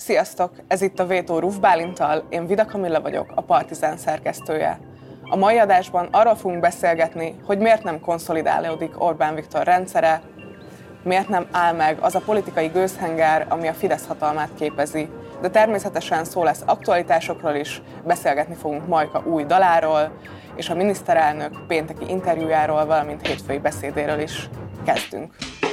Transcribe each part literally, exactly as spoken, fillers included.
Sziasztok! Ez itt a Vétó Ruf Bálinttal, én Vida Kamilla vagyok, a Partizán szerkesztője. A mai adásban arról fogunk beszélgetni, hogy miért nem konszolidálódik Orbán Viktor rendszere, miért nem áll meg az a politikai gőzhenger, ami a Fidesz hatalmát képezi. De természetesen szó lesz aktualitásokról is, beszélgetni fogunk Majka új daláról, és a miniszterelnök pénteki interjújáról, valamint hétfői beszédéről is kezdünk.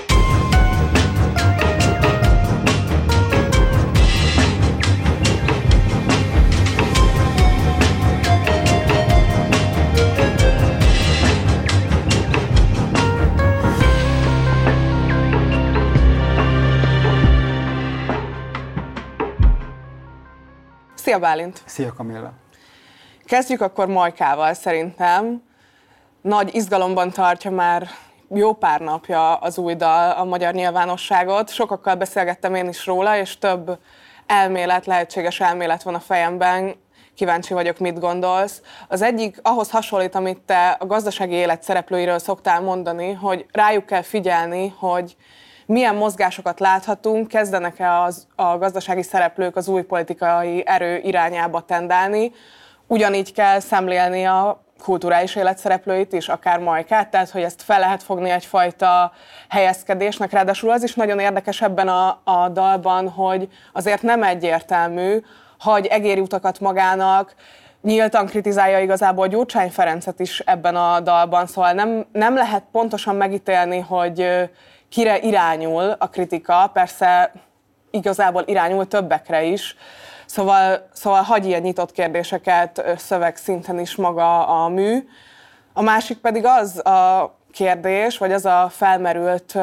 Szia Bálint! Szia Kamilla! Kezdjük akkor Majkával szerintem. Nagy izgalomban tartja már jó pár napja az új dal a magyar nyilvánosságot. Sokakkal beszélgettem én is róla, és több elmélet, lehetséges elmélet van a fejemben. Kíváncsi vagyok, mit gondolsz. Az egyik ahhoz hasonlít, amit te a gazdasági élet szereplőiről szoktál mondani, hogy rájuk kell figyelni, hogy milyen mozgásokat láthatunk, kezdenek-e az, a gazdasági szereplők az új politikai erő irányába tendálni. Ugyanígy kell szemlélni a kulturális élet szereplőit is, akár Majkát, tehát hogy ezt fel lehet fogni egyfajta helyezkedésnek. Ráadásul az is nagyon érdekes ebben a, a dalban, hogy azért nem egyértelmű, hagy egéri utakat magának, nyíltan kritizálja igazából Gyurcsány Ferencet is ebben a dalban, szóval nem, nem lehet pontosan megítélni, hogy kire irányul a kritika, persze igazából irányul többekre is, szóval, szóval hagy ilyen nyitott kérdéseket szövegszinten is maga a mű. A másik pedig az a kérdés, vagy az a felmerült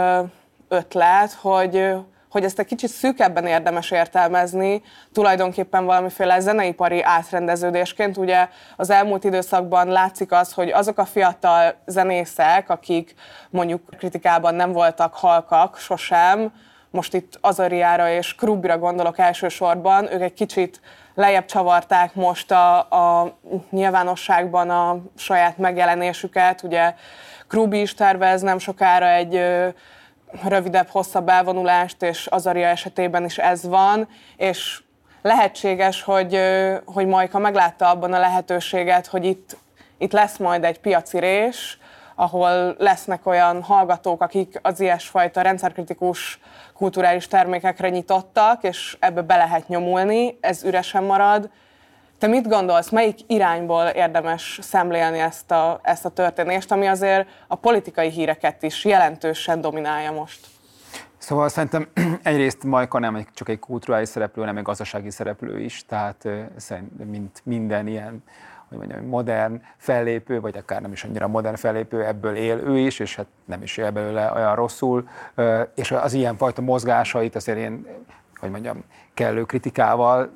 ötlet, hogy, hogy ezt egy kicsit szűkebben érdemes értelmezni, tulajdonképpen valamiféle zeneipari átrendeződésként. Ugye az elmúlt időszakban látszik az, hogy azok a fiatal zenészek, akik mondjuk kritikában nem voltak halkak sosem, most itt Azariára és Krubira gondolok elsősorban, ők egy kicsit lejjebb csavarták most a, a nyilvánosságban a saját megjelenésüket. Ugye Krubi is tervez nem sokára egy rövidebb, hosszabb elvonulást, és Azaria esetében is ez van, és lehetséges, hogy, hogy Majka meglátta abban a lehetőséget, hogy itt, itt lesz majd egy piaci rés, ahol lesznek olyan hallgatók, akik az ilyesfajta rendszerkritikus kulturális termékekre nyitottak, és ebbe be lehet nyomulni, ez üresen marad. Te mit gondolsz, melyik irányból érdemes szemlélni ezt a, ezt a történést, ami azért a politikai híreket is jelentősen dominálja most? Szóval szerintem egyrészt Majka nem csak egy kulturális szereplő, hanem egy gazdasági szereplő is, tehát szerintem mint minden ilyen, hogy mondjam, modern fellépő, vagy akár nem is annyira modern fellépő, ebből él ő is, és hát nem is él belőle olyan rosszul, és az ilyenfajta mozgásait azért én, hogy mondjam, kellő kritikával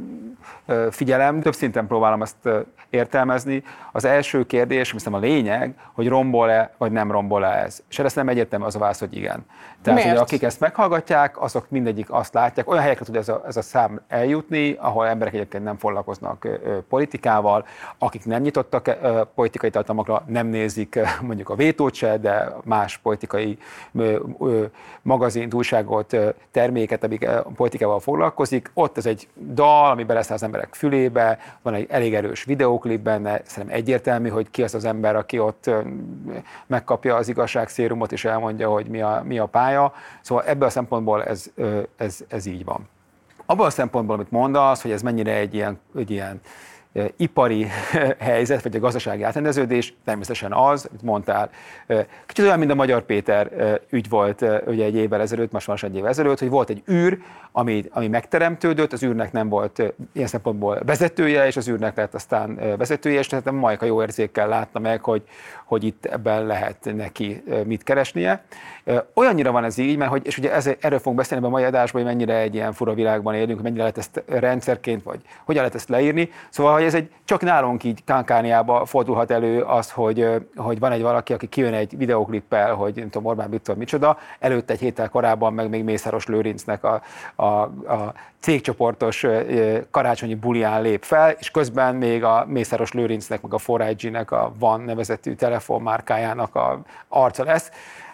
figyelem. Több szinten próbálom ezt értelmezni. Az első kérdés, hiszem a lényeg, hogy rombol-e, vagy nem rombol-e ez. És erre nem egyértelmű az a válasz, hogy igen. Tehát, hogy akik ezt meghallgatják, azok mindegyik azt látják, olyan helyekre tud ez a, ez a szám eljutni, ahol emberek egyébként nem foglalkoznak ö, politikával, akik nem nyitottak ö, politikai tartalmakra, nem nézik ö, mondjuk a Vétót se, de más politikai ö, ö, magazint, újságot, ö, terméket, amik ö, politikával foglalkozik. Ott ez egy dal, ami beleszáll az emberek fülébe, van egy elég erős videóklip benne, szerintem egyértelmű, hogy ki az az ember, aki ott megkapja az igazságszérumot, és elmondja, hogy mi a, mi a pálya. Szóval ebből a szempontból ez, ez, ez így van. Abban a szempontból, amit mondasz, hogy ez mennyire egy ilyen, egy ilyen ipari helyzet, vagy a gazdasági átrendeződés, természetesen az, amit mondtál, kicsit olyan, mint a Magyar Péter ügy volt ugye egy évvel ezelőtt, most már egy évvel ezelőtt, hogy volt egy űr, ami, ami megteremtődött, az űrnek nem volt ilyen szempontból vezetője, és az űrnek lett aztán vezetője, és tehát Majka jó érzékkel látta meg, hogy, hogy itt ebben lehet neki mit keresnie. Olyannyira van ez így, mert hogy, és ugye ez, erről fogunk beszélni a mai adásban, hogy mennyire egy ilyen fura világban élünk, mennyire lehet ezt rendszerként, vagy hogyan lehet ezt leírni. Szóval, hogy ez egy, csak nálunk így Kánkániába fordulhat elő az, hogy, hogy van egy valaki, aki kijön egy videóklippel, hogy nem tudom, Orbán Viktor micsoda, előtte egy héttel korábban meg még Mészáros Lőrincnek a, a, a cégcsoportos karácsonyi bulián lép fel, és közben még a Mészáros Lőrincnek, meg a négy G-nek a Van nevezetű telefonmárkájának a arca lesz.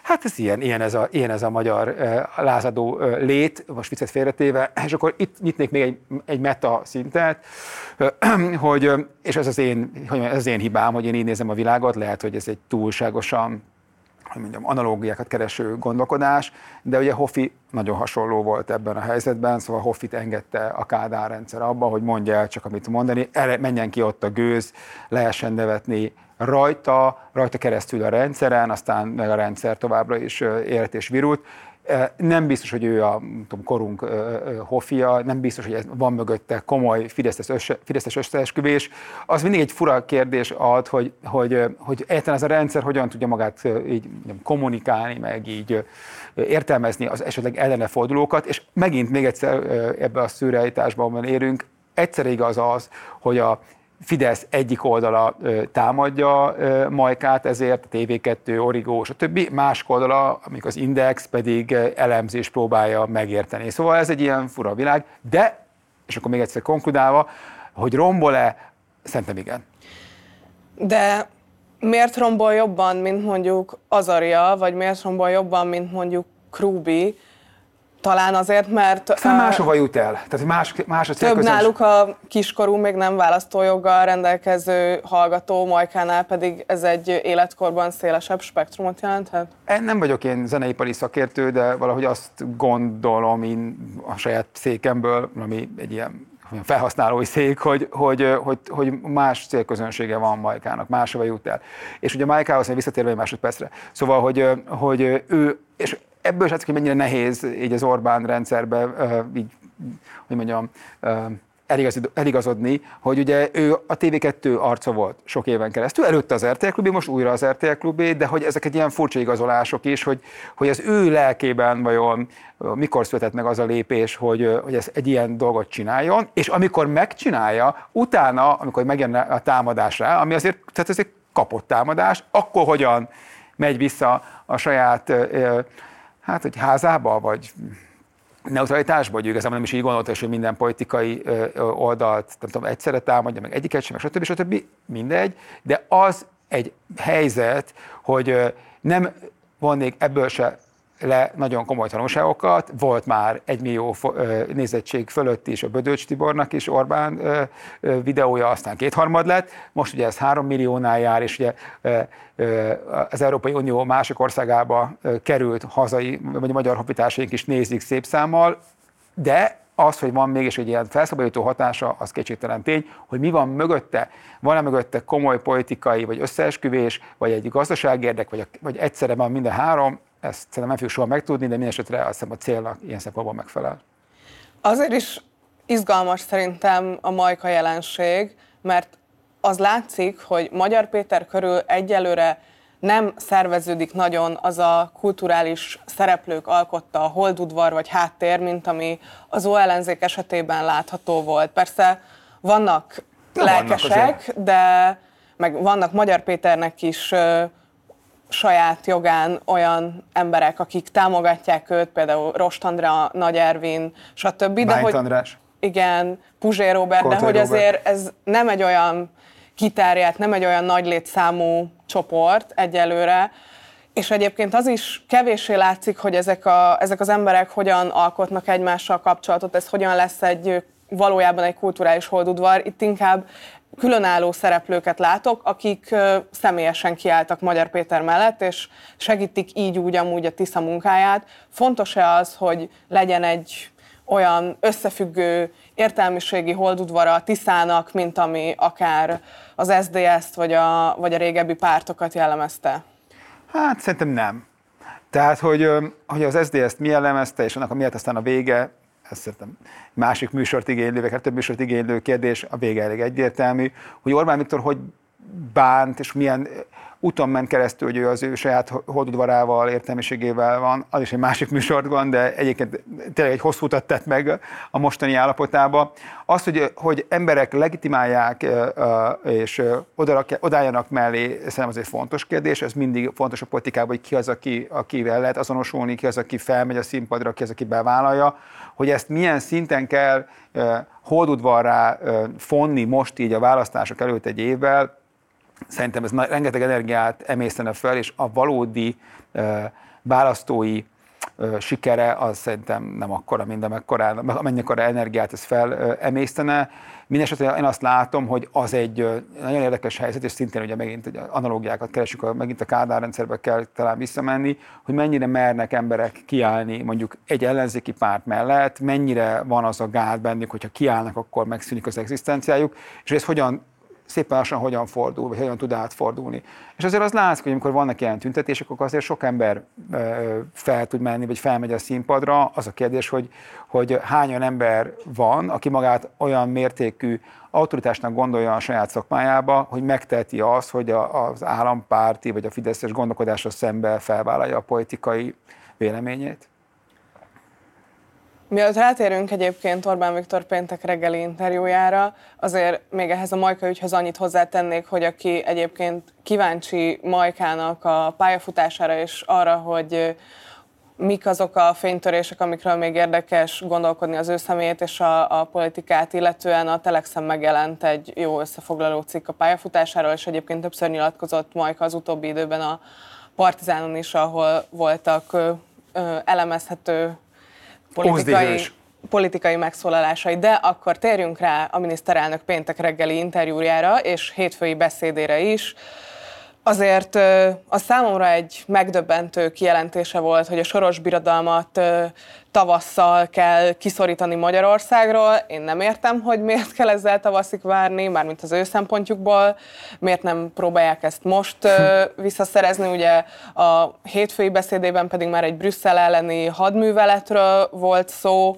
hát ez ilyen, ilyen, ez, a, ilyen ez a magyar uh, lázadó uh, lét, most viccet félretéve, és akkor itt nyitnék még egy, egy meta szintet, uh, hogy, uh, és ez az, én, hogy ez az én hibám, hogy én így nézem a világot, lehet, hogy ez egy túlságosan, hogy mondjam, analógiákat kereső gondolkodás, de ugye Hoffi nagyon hasonló volt ebben a helyzetben, szóval Hoffit engedte a Kádár rendszer abba, hogy mondja el csak, amit mondani, erre menjen ki ott a gőz, lehessen nevetni rajta, rajta keresztül a rendszeren, aztán meg a rendszer továbbra is élt és virult. Nem biztos, hogy ő a tudom, korunk Hoffia, nem biztos, hogy van mögötte komoly fideszes összeesküvés. Az mindig egy fura kérdés ad, hogy, hogy, hogy egyáltalán ez a rendszer hogyan tudja magát így kommunikálni, meg így értelmezni az esetleg ellene fordulókat, és megint még egyszer ebbe a szürrealitásban érünk, egyszer igaz az, hogy a Fidesz egyik oldala ö, támadja ö, Majkát, ezért a té vé kettő, Origo, stb. Másik oldala, amikor az Index pedig ö, elemzés próbálja megérteni. Szóval ez egy ilyen fura világ, de, és akkor még egyszer konkludálva, hogy rombol-e, szerintem igen. De miért rombol jobban, mint mondjuk Azaria, vagy miért rombol jobban, mint mondjuk Krúbi? Talán azért, mert... Aztán máshova jut el. Tehát más, más a több náluk a kiskorú, még nem választójoggal rendelkező hallgató, Majkánál pedig ez egy életkorban szélesebb spektrumot jelenthet? Nem vagyok én zeneipari szakértő, de valahogy azt gondolom én a saját székemből, ami egy ilyen felhasználói szék, hogy, hogy, hogy, hogy más célközönsége van Majkának, máshova jut el. És ugye Majkához visszatérve egy másodpercre. Szóval, hogy, hogy ő... És ebből is látszik, hogy mennyire nehéz így az Orbán rendszerbe így, hogy mondjam, eligazodni, hogy ugye ő a té vé kettő arca volt sok éven keresztül, előtte az er té el Klubé, most újra az er té el Klubé, de hogy ezek egy ilyen furcsa igazolások is, hogy, hogy az ő lelkében vajon mikor született meg az a lépés, hogy, hogy ez egy ilyen dolgot csináljon, és amikor megcsinálja, utána, amikor megjön a támadás rá, ami azért, tehát ez egy kapott támadás, akkor hogyan megy vissza a saját hát, hogy házába, vagy neutralitásba, hogy igazából nem is így gondolta, hogy minden politikai oldalt nem tudom, egyszerre támadja, meg egyiket sem, meg stb. stb. Mindegy, de az egy helyzet, hogy nem vonnék ebből se le nagyon komoly tanulságokat, volt már egy millió nézettség fölött is a Bödöcs Tibornak is Orbán videója, aztán kétharmad lett, most ugye ez három milliónál jár, és ugye az Európai Unió másik országába került hazai, vagy a magyar honfitársaink is nézik szép számmal, de az, hogy van mégis egy ilyen felszabadító hatása, az kétségtelen tény, hogy mi van mögötte, van-e mögötte komoly politikai, vagy összeesküvés, vagy egy gazdasági érdek, vagy, vagy egyszerre van minden három, ezt szerintem nem fogjuk soha megtudni, de minden esetre azt hiszem a célnak ilyen szempontból megfelel. Azért is izgalmas szerintem a Majka jelenség, mert az látszik, hogy Magyar Péter körül egyelőre nem szerveződik nagyon az a kulturális szereplők alkotta a holdudvar vagy háttér, mint ami az o ellenzék esetében látható volt. Persze vannak de lelkesek, vannak de meg vannak Magyar Péternek is ö, saját jogán olyan emberek, akik támogatják őt, például Rost Andrea, Nagy Ervin, stb. De hogy, András. Igen, Puzsé Róbert, Koltai de hogy Robert. Azért ez nem egy olyan kiterjedt, nem egy olyan nagy létszámú csoport egyelőre, és egyébként az is kevéssé látszik, hogy ezek, a, ezek az emberek hogyan alkotnak egymással kapcsolatot, ez hogyan lesz egy valójában egy kulturális holdudvar. Itt inkább különálló szereplőket látok, akik személyesen kiálltak Magyar Péter mellett, és segítik így úgy amúgy a Tisza munkáját. Fontos-e az, hogy legyen egy olyan összefüggő értelmiségi holdudvara a Tiszának, mint ami akár az es zé dé es-t vagy a, vagy a régebbi pártokat jellemezte? Hát szerintem nem. Tehát, hogy, hogy az es zé dé es-t mi jellemezte, és annak miatt aztán a vége, ez szerintem másik műsort igénylő, vagy több műsort igénylő kérdés, a vége elég egyértelmű, hogy Orbán Viktor hogy bánt, és milyen úton ment keresztül, hogy ő az ő saját holdudvarával, értelmiségével van, az is egy másik műsort van, de egyébként tényleg egy hosszú utat tett meg a mostani állapotába. Az, hogy, hogy emberek legitimálják és odálljanak mellé, szerintem az egy fontos kérdés, ez mindig fontos a politikában, hogy ki az, aki, akivel lehet azonosulni, ki az, aki felmegy a színpadra, ki az, aki bevállalja, hogy ezt milyen szinten kell holdudvarrá fonni most így a választások előtt egy évvel. Szerintem ez rengeteg energiát emésztene fel, és a valódi uh, választói ö, sikere, az szerintem nem akkora, mint amekkora, amennyikora energiát ez felemésztene. Mindenesetre én azt látom, hogy az egy nagyon érdekes helyzet, és szintén ugye megint egy analógiákat keresünk, megint a Kádár rendszerbe kell talán visszamenni, hogy mennyire mernek emberek kiállni mondjuk egy ellenzéki párt mellett, mennyire van az a gát bennük, hogyha kiállnak, akkor megszűnik az egzisztenciájuk, és ez hogyan szépen lassan hogyan fordul, vagy hogyan tud átfordulni. És azért az látszik, hogy amikor vannak ilyen tüntetések, akkor azért sok ember fel tud menni, vagy felmegy a színpadra. Az a kérdés, hogy, hogy hányan ember van, aki magát olyan mértékű autoritásnak gondolja a saját szakmájába, hogy megteheti azt, hogy az állampárti, vagy a fideszes gondolkodásra szembe felvállalja a politikai véleményét. Mielőtt rátérünk egyébként Orbán Viktor péntek reggeli interjújára, azért még ehhez a Majka ügyhöz annyit hozzátennék, hogy aki egyébként kíváncsi Majkának a pályafutására és arra, hogy mik azok a fénytörések, amikről még érdekes gondolkodni az ő személyét és a, a politikát illetően, a Telexen megjelent egy jó összefoglaló cikk a pályafutásáról, és egyébként többször nyilatkozott Majka az utóbbi időben a Partizánon is, ahol voltak ö, ö, elemezhető politikai, politikai megszólalásai, de akkor térjünk rá a miniszterelnök péntek reggeli interjújára és hétfői beszédére is. Azért a számomra egy megdöbbentő kijelentése volt, hogy a Soros birodalmat tavasszal kell kiszorítani Magyarországról. Én nem értem, hogy miért kell ezzel tavaszig várni, mármint az ő szempontjukból, miért nem próbálják ezt most visszaszerezni. Ugye a hétfői beszédében pedig már egy Brüsszel elleni hadműveletről volt szó.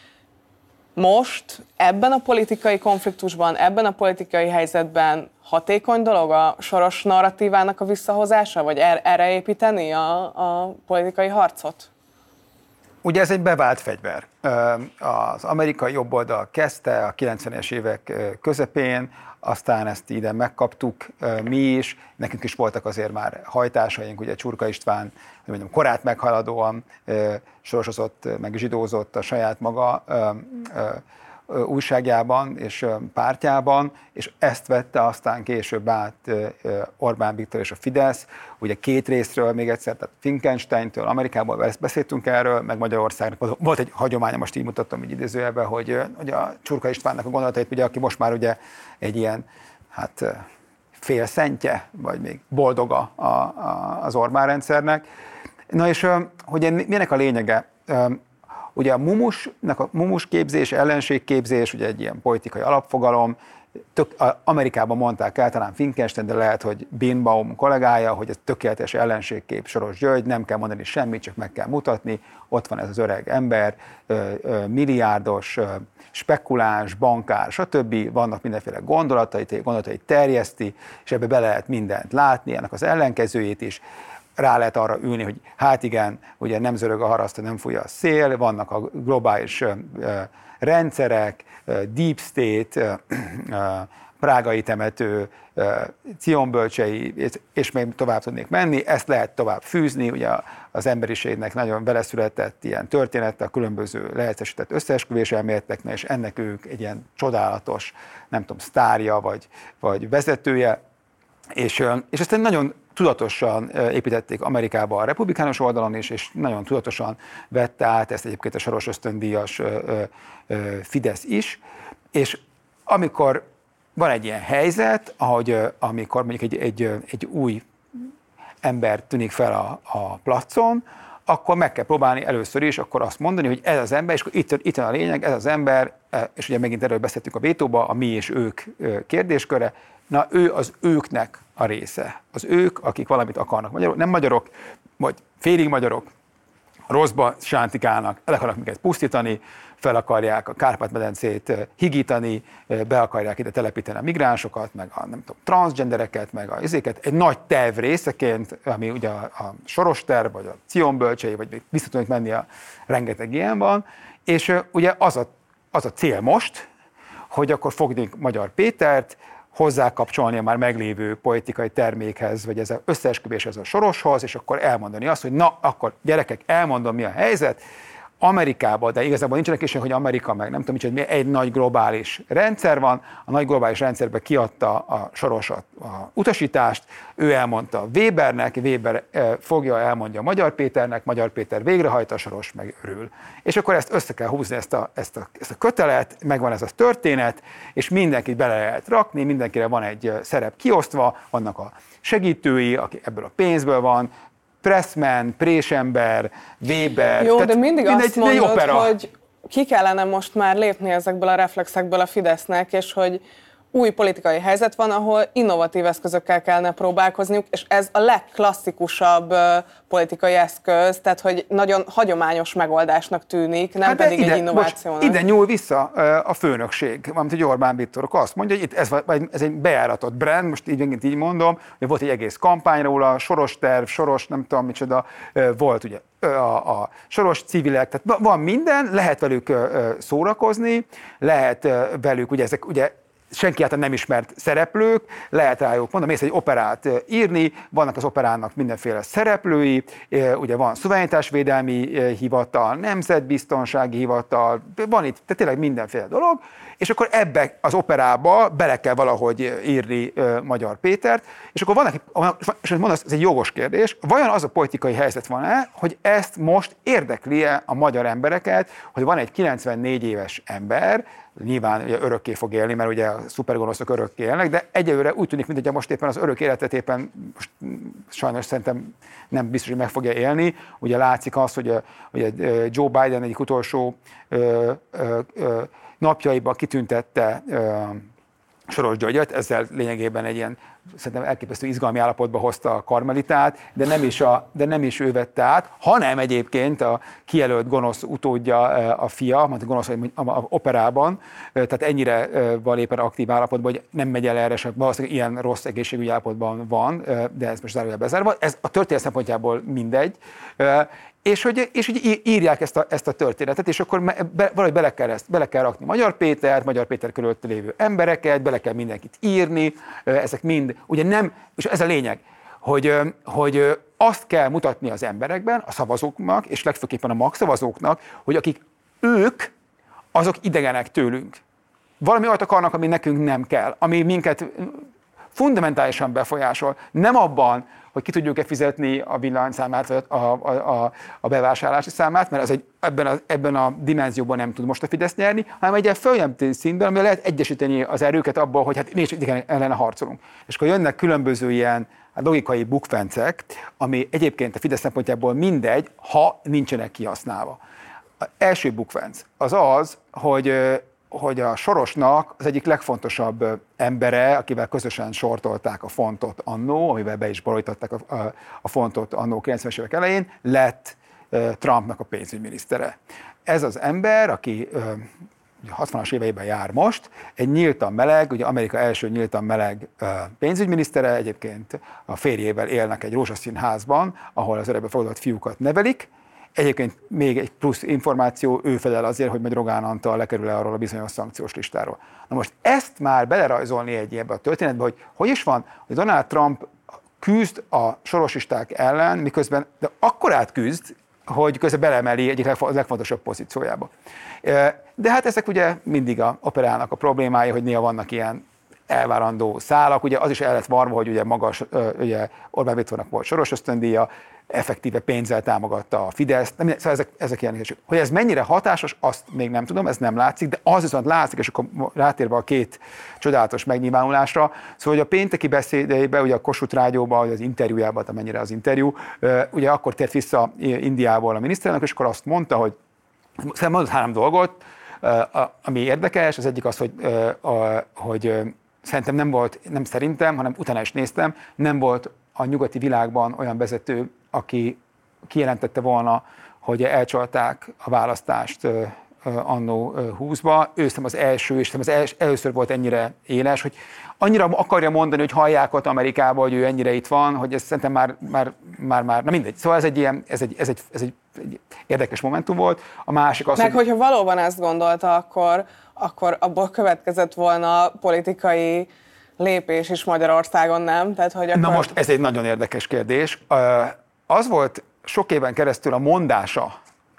Most ebben a politikai konfliktusban, ebben a politikai helyzetben hatékony dolog a Soros narratívának a visszahozása, vagy er- erre építeni a, a politikai harcot? Ugye ez egy bevált fegyver. Az amerikai jobboldal kezdte a kilencvenes évek közepén, aztán ezt ide megkaptuk mi is, nekünk is voltak azért már hajtásaink, ugye Csurka István, hogy mondjam, korát meghaladóan sorosozott, meg zsidózott a saját maga újságjában és pártjában, és ezt vette aztán később át Orbán Viktor és a Fidesz, ugye két részről még egyszer, tehát Finkensteintől, Amerikából beszéltünk erről, meg Magyarországnak volt egy hagyománya, most így mutattam így idézőjelben, hogy, hogy a Csurka Istvánnak a gondolatait, ugye, aki most már ugye egy ilyen, hát félszentje, vagy még boldoga a, a, az Orbán rendszernek. Na és hogy milyenek a lényege? Ugye a mumusnak a mumus képzés, ellenségképzés, ugye egy ilyen politikai alapfogalom, tök, Amerikában mondták el, talán Finkenstein, de lehet, hogy Birnbaum kollégája, hogy ez tökéletes ellenségkép Soros György, nem kell mondani semmit, csak meg kell mutatni, ott van ez az öreg ember, milliárdos, spekuláns, bankár, stb. Vannak mindenféle gondolatai, gondolatai terjeszti, és ebbe be lehet mindent látni, ennek az ellenkezőjét is. Rá lehet arra ülni, hogy hát igen, ugye nem zörög a haraszt, nem fúj a szél, vannak a globális rendszerek, deep state, prágai temető, cionbölcsei, és még tovább tudnék menni, ezt lehet tovább fűzni, ugye az emberiségnek nagyon beleszületett ilyen története, a különböző lehetősített összeesküvés elméleteknek, és ennek ők egy ilyen csodálatos, nem tudom, sztárja vagy, vagy vezetője, és, és ezt nagyon tudatosan építették Amerikában a republikánus oldalon is, és nagyon tudatosan vette át ezt egyébként a Soros ösztöndíjas Fidesz is, és amikor van egy ilyen helyzet, ahogy amikor mondjuk egy, egy, egy új ember tűnik fel a, a placon, akkor meg kell próbálni először is akkor azt mondani, hogy ez az ember, és akkor itt, itt van a lényeg, ez az ember, és ugye megint erről beszéltünk a vétóba, a mi és ők kérdésköre, na ő az őknek a része. Az ők, akik valamit akarnak. Magyarok, nem magyarok, vagy félig magyarok, rosszba sántikálnak, el akarnak minket pusztítani, fel akarják a Kárpát-medencét higítani, be akarják ide telepíteni a migránsokat, meg a nem tudom, transzgendereket, meg a izéket. Egy nagy terv részeként, ami ugye a, a Soros terv, vagy a cionbölcsei, vagy még vissza tudnak menni, a rengeteg ilyen van. És ugye az a, az a cél most, hogy akkor fogjuk Magyar Pétert, hozzákapcsolni a már meglévő politikai termékhez, vagy ez az összeesküvéshez a Soroshoz, és akkor elmondani azt, hogy na, akkor gyerekek, elmondom, mi a helyzet, Amerikában, de igazából nincsenek is, hogy Amerika meg nem tudom, hogy egy nagy globális rendszer van, a nagy globális rendszerben kiadta a Soros a utasítást, ő elmondta Webernek, Weber fogja, elmondja Magyar Péternek, Magyar Péter végrehajta, a Soros meg örül. És akkor ezt össze kell húzni, ezt a, ezt a, ezt a kötelet, megvan ez a történet, és mindenkit bele lehet rakni, mindenkire van egy szerep kiosztva, vannak a segítői, aki ebből a pénzből van, Pressman, Présember, Weber. Jó, de mindig azt mondod, hogy ki kellene most már lépni ezekből a reflexekből a Fidesznek, és hogy új politikai helyzet van, ahol innovatív eszközökkel kellene próbálkozniuk, és ez a legklasszikusabb uh, politikai eszköz, tehát hogy nagyon hagyományos megoldásnak tűnik, nem hát pedig ide, egy innovációnak. Ide nyúl vissza uh, a főnökség, amit hogy Orbán Viktor azt mondja, hogy itt ez, ez egy bejáratott brand, most így, így mondom, hogy volt egy egész kampány róla, Soros terv, Soros nem tudom micsoda, uh, volt ugye a, a Soros civilek, tehát van minden, lehet velük uh, szórakozni, lehet uh, velük, ugye ezek ugye senki által nem ismert szereplők, lehet rájuk, mondom, mész egy operát írni, vannak az operának mindenféle szereplői, ugye van szuverenitásvédelmi hivatal, nemzetbiztonsági hivatal, van itt tehát tényleg mindenféle dolog, és akkor ebbe az operába bele kell valahogy írni Magyar Pétert, és akkor vannak, és mondom, ez egy jogos kérdés, vajon az a politikai helyzet van-e, hogy ezt most érdekli-e a magyar embereket, hogy van egy kilencvennégy éves ember, nyilván ugye örökké fog élni, mert ugye a szupergonoszok örökké élnek, de egyelőre úgy tűnik, mint hogy most éppen az örök életet éppen most sajnos szerintem nem biztos, hogy meg fogja élni. Ugye látszik az, hogy ugye Joe Biden egyik utolsó ö, ö, ö, napjaiban kitüntette ö, Soros Györgyöt, ezzel lényegében egy ilyen szerintem elképesztő izgalmi állapotba hozta a Karmelitát, de nem is, a, de nem is ő vette át, hanem egyébként a kijelölt gonosz utódja a fia, mert a gonosz a operában, tehát ennyire van éppen aktív állapotban, hogy nem megy el erre, csak valószínűleg ilyen rossz egészségügyi állapotban van, de ez most zárójel bezárva. Ez a történet szempontjából mindegy. És hogy, és hogy írják ezt a, ezt a történetet, és akkor be, valahogy bele kell, ezt, bele kell rakni Magyar Pétert, Magyar Péter körülött lévő embereket, bele kell mindenkit írni, ezek mind, ugye nem, és ez a lényeg, hogy, hogy azt kell mutatni az emberekben, a szavazóknak, és legfőképpen a magszavazóknak, hogy akik ők, azok idegenek tőlünk. Valami olyat akarnak, ami nekünk nem kell, ami minket fundamentálisan befolyásol. Nem abban, hogy ki tudjuk-e fizetni a villanyszámát, vagy a, a, a, a bevásárlási számát, mert az egy, ebben, a, ebben a dimenzióban nem tud most a Fidesz nyerni, hanem egy ilyen följebb szintben, amivel lehet egyesíteni az erőket abból, hogy hát mi is igen ellene harcolunk. És akkor jönnek különböző ilyen hát logikai bukfencek, ami egyébként a Fidesz szempontjából mindegy, ha nincsenek kihasználva. Az első bukfenc az az, hogy hogy a Sorosnak az egyik legfontosabb embere, akivel közösen sortolták a fontot annó, amivel be is borították a, a, a fontot annó kilencvenes évek elején, lett uh, Trumpnak a pénzügyminisztere. Ez az ember, aki uh, hatvanas éveiben jár most, egy nyíltan meleg, ugye Amerika első nyíltan meleg uh, pénzügyminisztere, egyébként a férjével élnek egy rózsaszín házban, ahol az örökbe fogadott fiúkat nevelik. Egyébként még egy plusz információ, ő felel azért, hogy majd Rogán Antal lekerül arról a bizonyos szankciós listáról. Na most ezt már belerajzolni egy ebbe a történetbe, hogy hogy is van, hogy Donald Trump küzd a sorosisták ellen, miközben de akkorát küzd, hogy közben belemeli egyik legfontosabb pozíciójába. De hát ezek ugye mindig a operálnak a problémái, hogy néha vannak ilyen elvárandó szálak, ugye az is el lett varva, hogy ugye magas, ugye Orbán Viktornak volt Soros ösztöndíja, effektíve pénzzel támogatta a Fideszt, szóval ezek, ezek ilyen kérdések. Hogy ez mennyire hatásos, azt még nem tudom, ez nem látszik, de az viszont látszik, és akkor rátérve a két csodálatos megnyilvánulásra, szóval hogy a pénteki beszédeiben, ugye a Kossuth Rádióban, az interjújában, amennyire az interjú, ugye akkor tért vissza Indiából a miniszterelnök, és akkor azt mondta, hogy szerintem mondott három dolgot, ami érdekes, az egyik az, hogy, hogy szerintem nem volt, nem szerintem, hanem utána is néztem, nem volt a nyugati világban olyan vezető, aki kijelentette volna, hogy elcsalták a választást annó húszba. Ő szerintem az első, és az els, először volt ennyire éles, hogy annyira akarja mondani, hogy hallják ott Amerikában, hogy ő ennyire itt van, hogy ez szerintem már, már, már, már na mindegy. Szóval ez egy ilyen, ez egy, ez egy, ez egy, egy érdekes momentum volt. A másik az, Meg hogy... hogyha valóban ezt gondolta, akkor, akkor abból következett volna politikai lépés is Magyarországon, nem? Tehát, hogy akkor... Na most ez egy nagyon érdekes kérdés. Az volt sok éven keresztül a mondása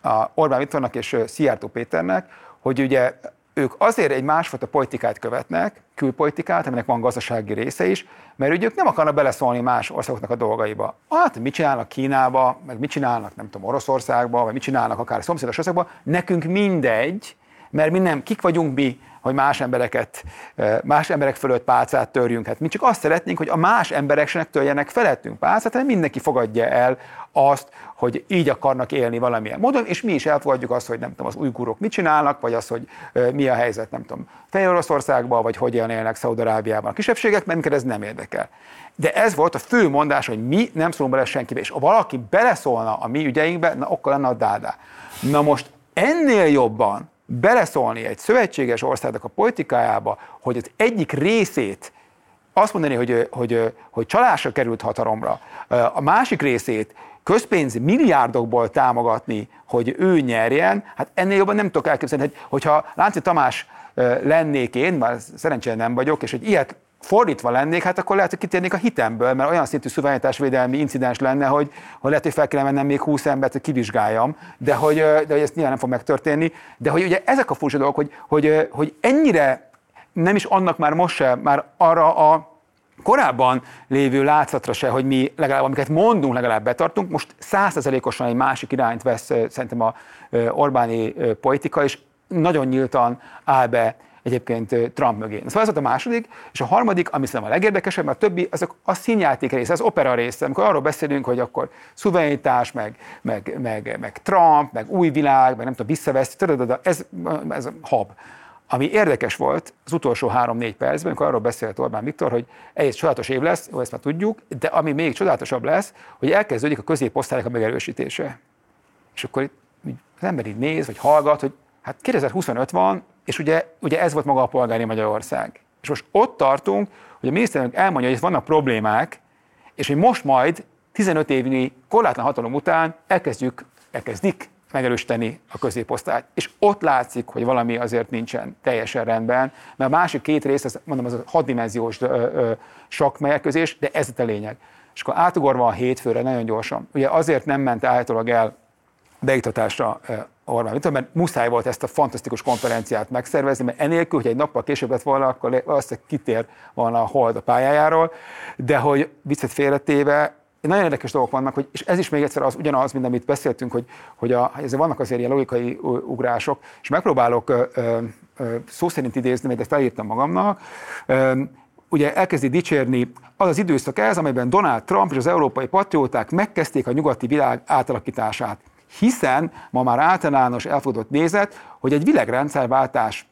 a Orbán Viktornak és Szijjártó Péternek, hogy ugye ők azért egy másfajta politikát követnek, külpolitikát, aminek van gazdasági része is, mert ugye ők nem akarnak beleszólni más országoknak a dolgaiba. Hát, mit csinálnak Kínába, meg mit csinálnak, nem tudom, Oroszországba, vagy mit csinálnak akár a szomszédos országban, nekünk mindegy, mert mi nem, kik vagyunk mi, hogy más embereket, más emberek fölött pálcát törjünk. Hát mi csak azt szeretnénk, hogy a más emberek se törjenek felettünk pálcát, hanem mindenki fogadja el azt, hogy így akarnak élni valamilyen módon, és mi is elfogadjuk azt, hogy nem tudom, az ujgurok mit csinálnak, vagy az, hogy mi a helyzet, nem tudom, Fehér Oroszországban, vagy hogyan élnek Szaúd-Arábiában a kisebbségek, mert minket ez nem érdekel. De ez volt a fő mondás, hogy mi nem szólunk bele senkibe, és ha valaki beleszólna a mi ügyeinkbe, na akkor lenne a dádá. Na most ennél jobban beleszólni egy szövetséges országnak a politikájába, hogy az egyik részét azt mondani, hogy, hogy, hogy csalásra került hatalomra, a másik részét közpénz milliárdokból támogatni, hogy ő nyerjen, hát ennél jobban nem tudok elképzelni, hogy, hogyha Lánchida Tamás lennék én, bár szerencsére nem vagyok, és hogy ilyet fordítva lennék, hát akkor lehet, hogy kitérnék a hitemből, mert olyan szintű szuverenitásvédelmi incidens lenne, hogy, hogy lehet, hogy fel kellene mennem még húsz embert, hogy kivizsgáljam, de hogy, de hogy ezt nyilván nem fog megtörténni. De hogy ugye ezek a furcsa dolgok, hogy, hogy, hogy ennyire nem is annak már most se, már arra a korábban lévő látszatra se, hogy mi legalább, amiket mondunk, legalább betartunk, most százszerzalékosan egy másik irányt vesz szerintem a Orbáni politika, és nagyon nyíltan áll be egyébként Trump mögé. Szóval ez volt a második, és a harmadik, ami szerintem a legérdekesebb, mert a többi, azok a színjáték része, az opera része, amikor arról beszélünk, hogy akkor szuverenitás, meg, meg, meg, meg Trump, meg új világ, meg nem tudom, visszavesz, ez, ez a hab. Ami érdekes volt az utolsó három-négy percben, amikor arról beszélt Orbán Viktor, hogy egy csodálatos év lesz, jó, ezt már tudjuk, de ami még csodálatosabb lesz, hogy elkezdődik a középosztálynak a megerősítése. És akkor az ember így néz, vagy hallgat, hogy hát kétezer-huszonöt van, és ugye, ugye ez volt maga a polgári Magyarország. És most ott tartunk, hogy a miniszterelnök elmondja, hogy vannak problémák, és hogy most majd tizenöt évnyi korlátlan hatalom után elkezdjük, elkezdik megerősíteni a középosztályt. És ott látszik, hogy valami azért nincsen teljesen rendben, mert a másik két rész, az, mondom, az a hatdimenziós sakkmérkőzés, de ez a lényeg. És akkor átugorva a hétfőre nagyon gyorsan. Ugye azért nem ment állítólag el beiktatásra Orbán Viktor, mert muszáj volt ezt a fantasztikus konferenciát megszervezni, mert enélkül, hogy egy nappal később lett volna, akkor azt kitér volna a hold a pályájáról, de hogy viccet félretéve, nagyon érdekes dolgok vannak, hogy, és ez is még egyszer az ugyanaz, mint amit beszéltünk, hogy, hogy a, ezzel vannak azért ilyen logikai ugrások, és megpróbálok ö, ö, szó szerint idézni, mert ezt felírtam magamnak. Ö, ugye elkezdi dicsérni az az időszak ez, amelyben Donald Trump és az európai patrióták megkezdték a nyugati világ átalakítását. Hiszen ma már általános elfogadott nézet, hogy egy világrendszerváltás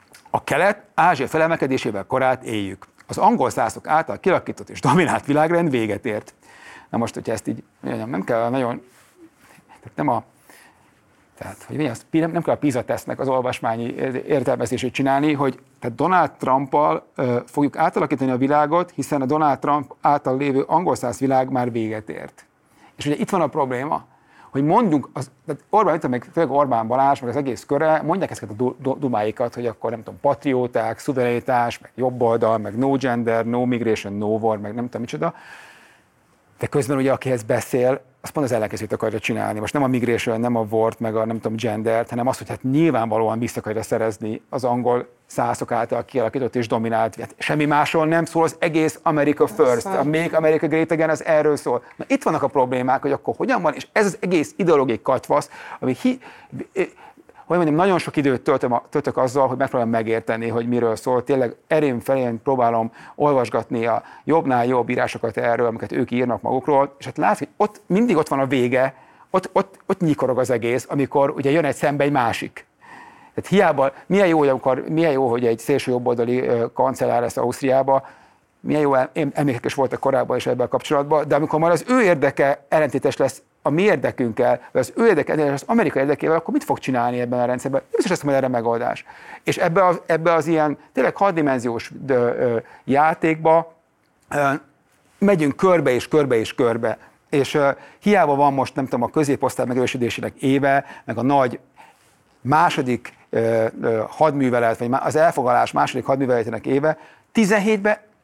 a kelet-ázsia felemelkedésével korát éljük. Az angol szászok által kialakított és dominált világrend véget ért. Na most, hogyha ezt így, nem kell nagyon, tehát nem a, tehát, hogy mondjam, nem kell a PISA tesztnek az olvasmányi értelmezését csinálni, hogy tehát Donald Trumpal uh, fogjuk átalakítani a világot, hiszen a Donald Trump által lévő angol szász világ már véget ért. És ugye itt van a probléma, hogy mondjuk, az, Orbán Viktor, meg főleg Orbán Balázs, meg az egész köre, mondják ezeket a dumáikat, hogy akkor nem tudom, patrióták, szuverenitás, meg jobboldal, meg no gender, no migration, no war, meg nem tudom micsoda. De közben ugye, akihez beszél, az pont az ellenkezőt akarja csinálni. Most nem a migration, nem a wart, meg a nem tudom, gendert, hanem azt, hogy hát nyilvánvalóan vissza akarja szerezni az angol szászok által kialakított és dominált. Hát semmi másról nem szól, az egész America First, a Make America Great Again, az erről szól. Na itt vannak a problémák, hogy akkor hogyan van, és ez az egész ideológiai katvasz, ami hi, hogy mondjam, nagyon sok időt töltöm, töltök azzal, hogy megpróbálom megérteni, hogy miről szól. Tényleg erőm felén próbálom olvasgatni a jobbnál jobb írásokat erről, amiket ők írnak magukról, és hát látsz, hogy ott mindig ott van a vége, ott, ott, ott nyikorog az egész, amikor ugye jön egy szembe egy másik. Tehát hiába, milyen jó, hogy, amikor, milyen jó, hogy egy szélső jobboldali kancellár lesz Ausztriába, milyen jó emlékek is voltak korábban is ebben a kapcsolatban, de amikor már az ő érdeke ellentétes lesz a mi érdekünkkel, vagy az ő érdeke, az Amerika érdekével, akkor mit fog csinálni ebben a rendszerben? Biztos lesz majd erre megoldás. És ebbe az, ebbe az ilyen tényleg hatdimenziós játékba ö, megyünk körbe és körbe és körbe. És ö, hiába van most, nem tudom, a középosztály megerősödésének éve, meg a nagy második ö, ö, hadművelet, vagy az elfoglalás második hadműveletének éve, tizenhétben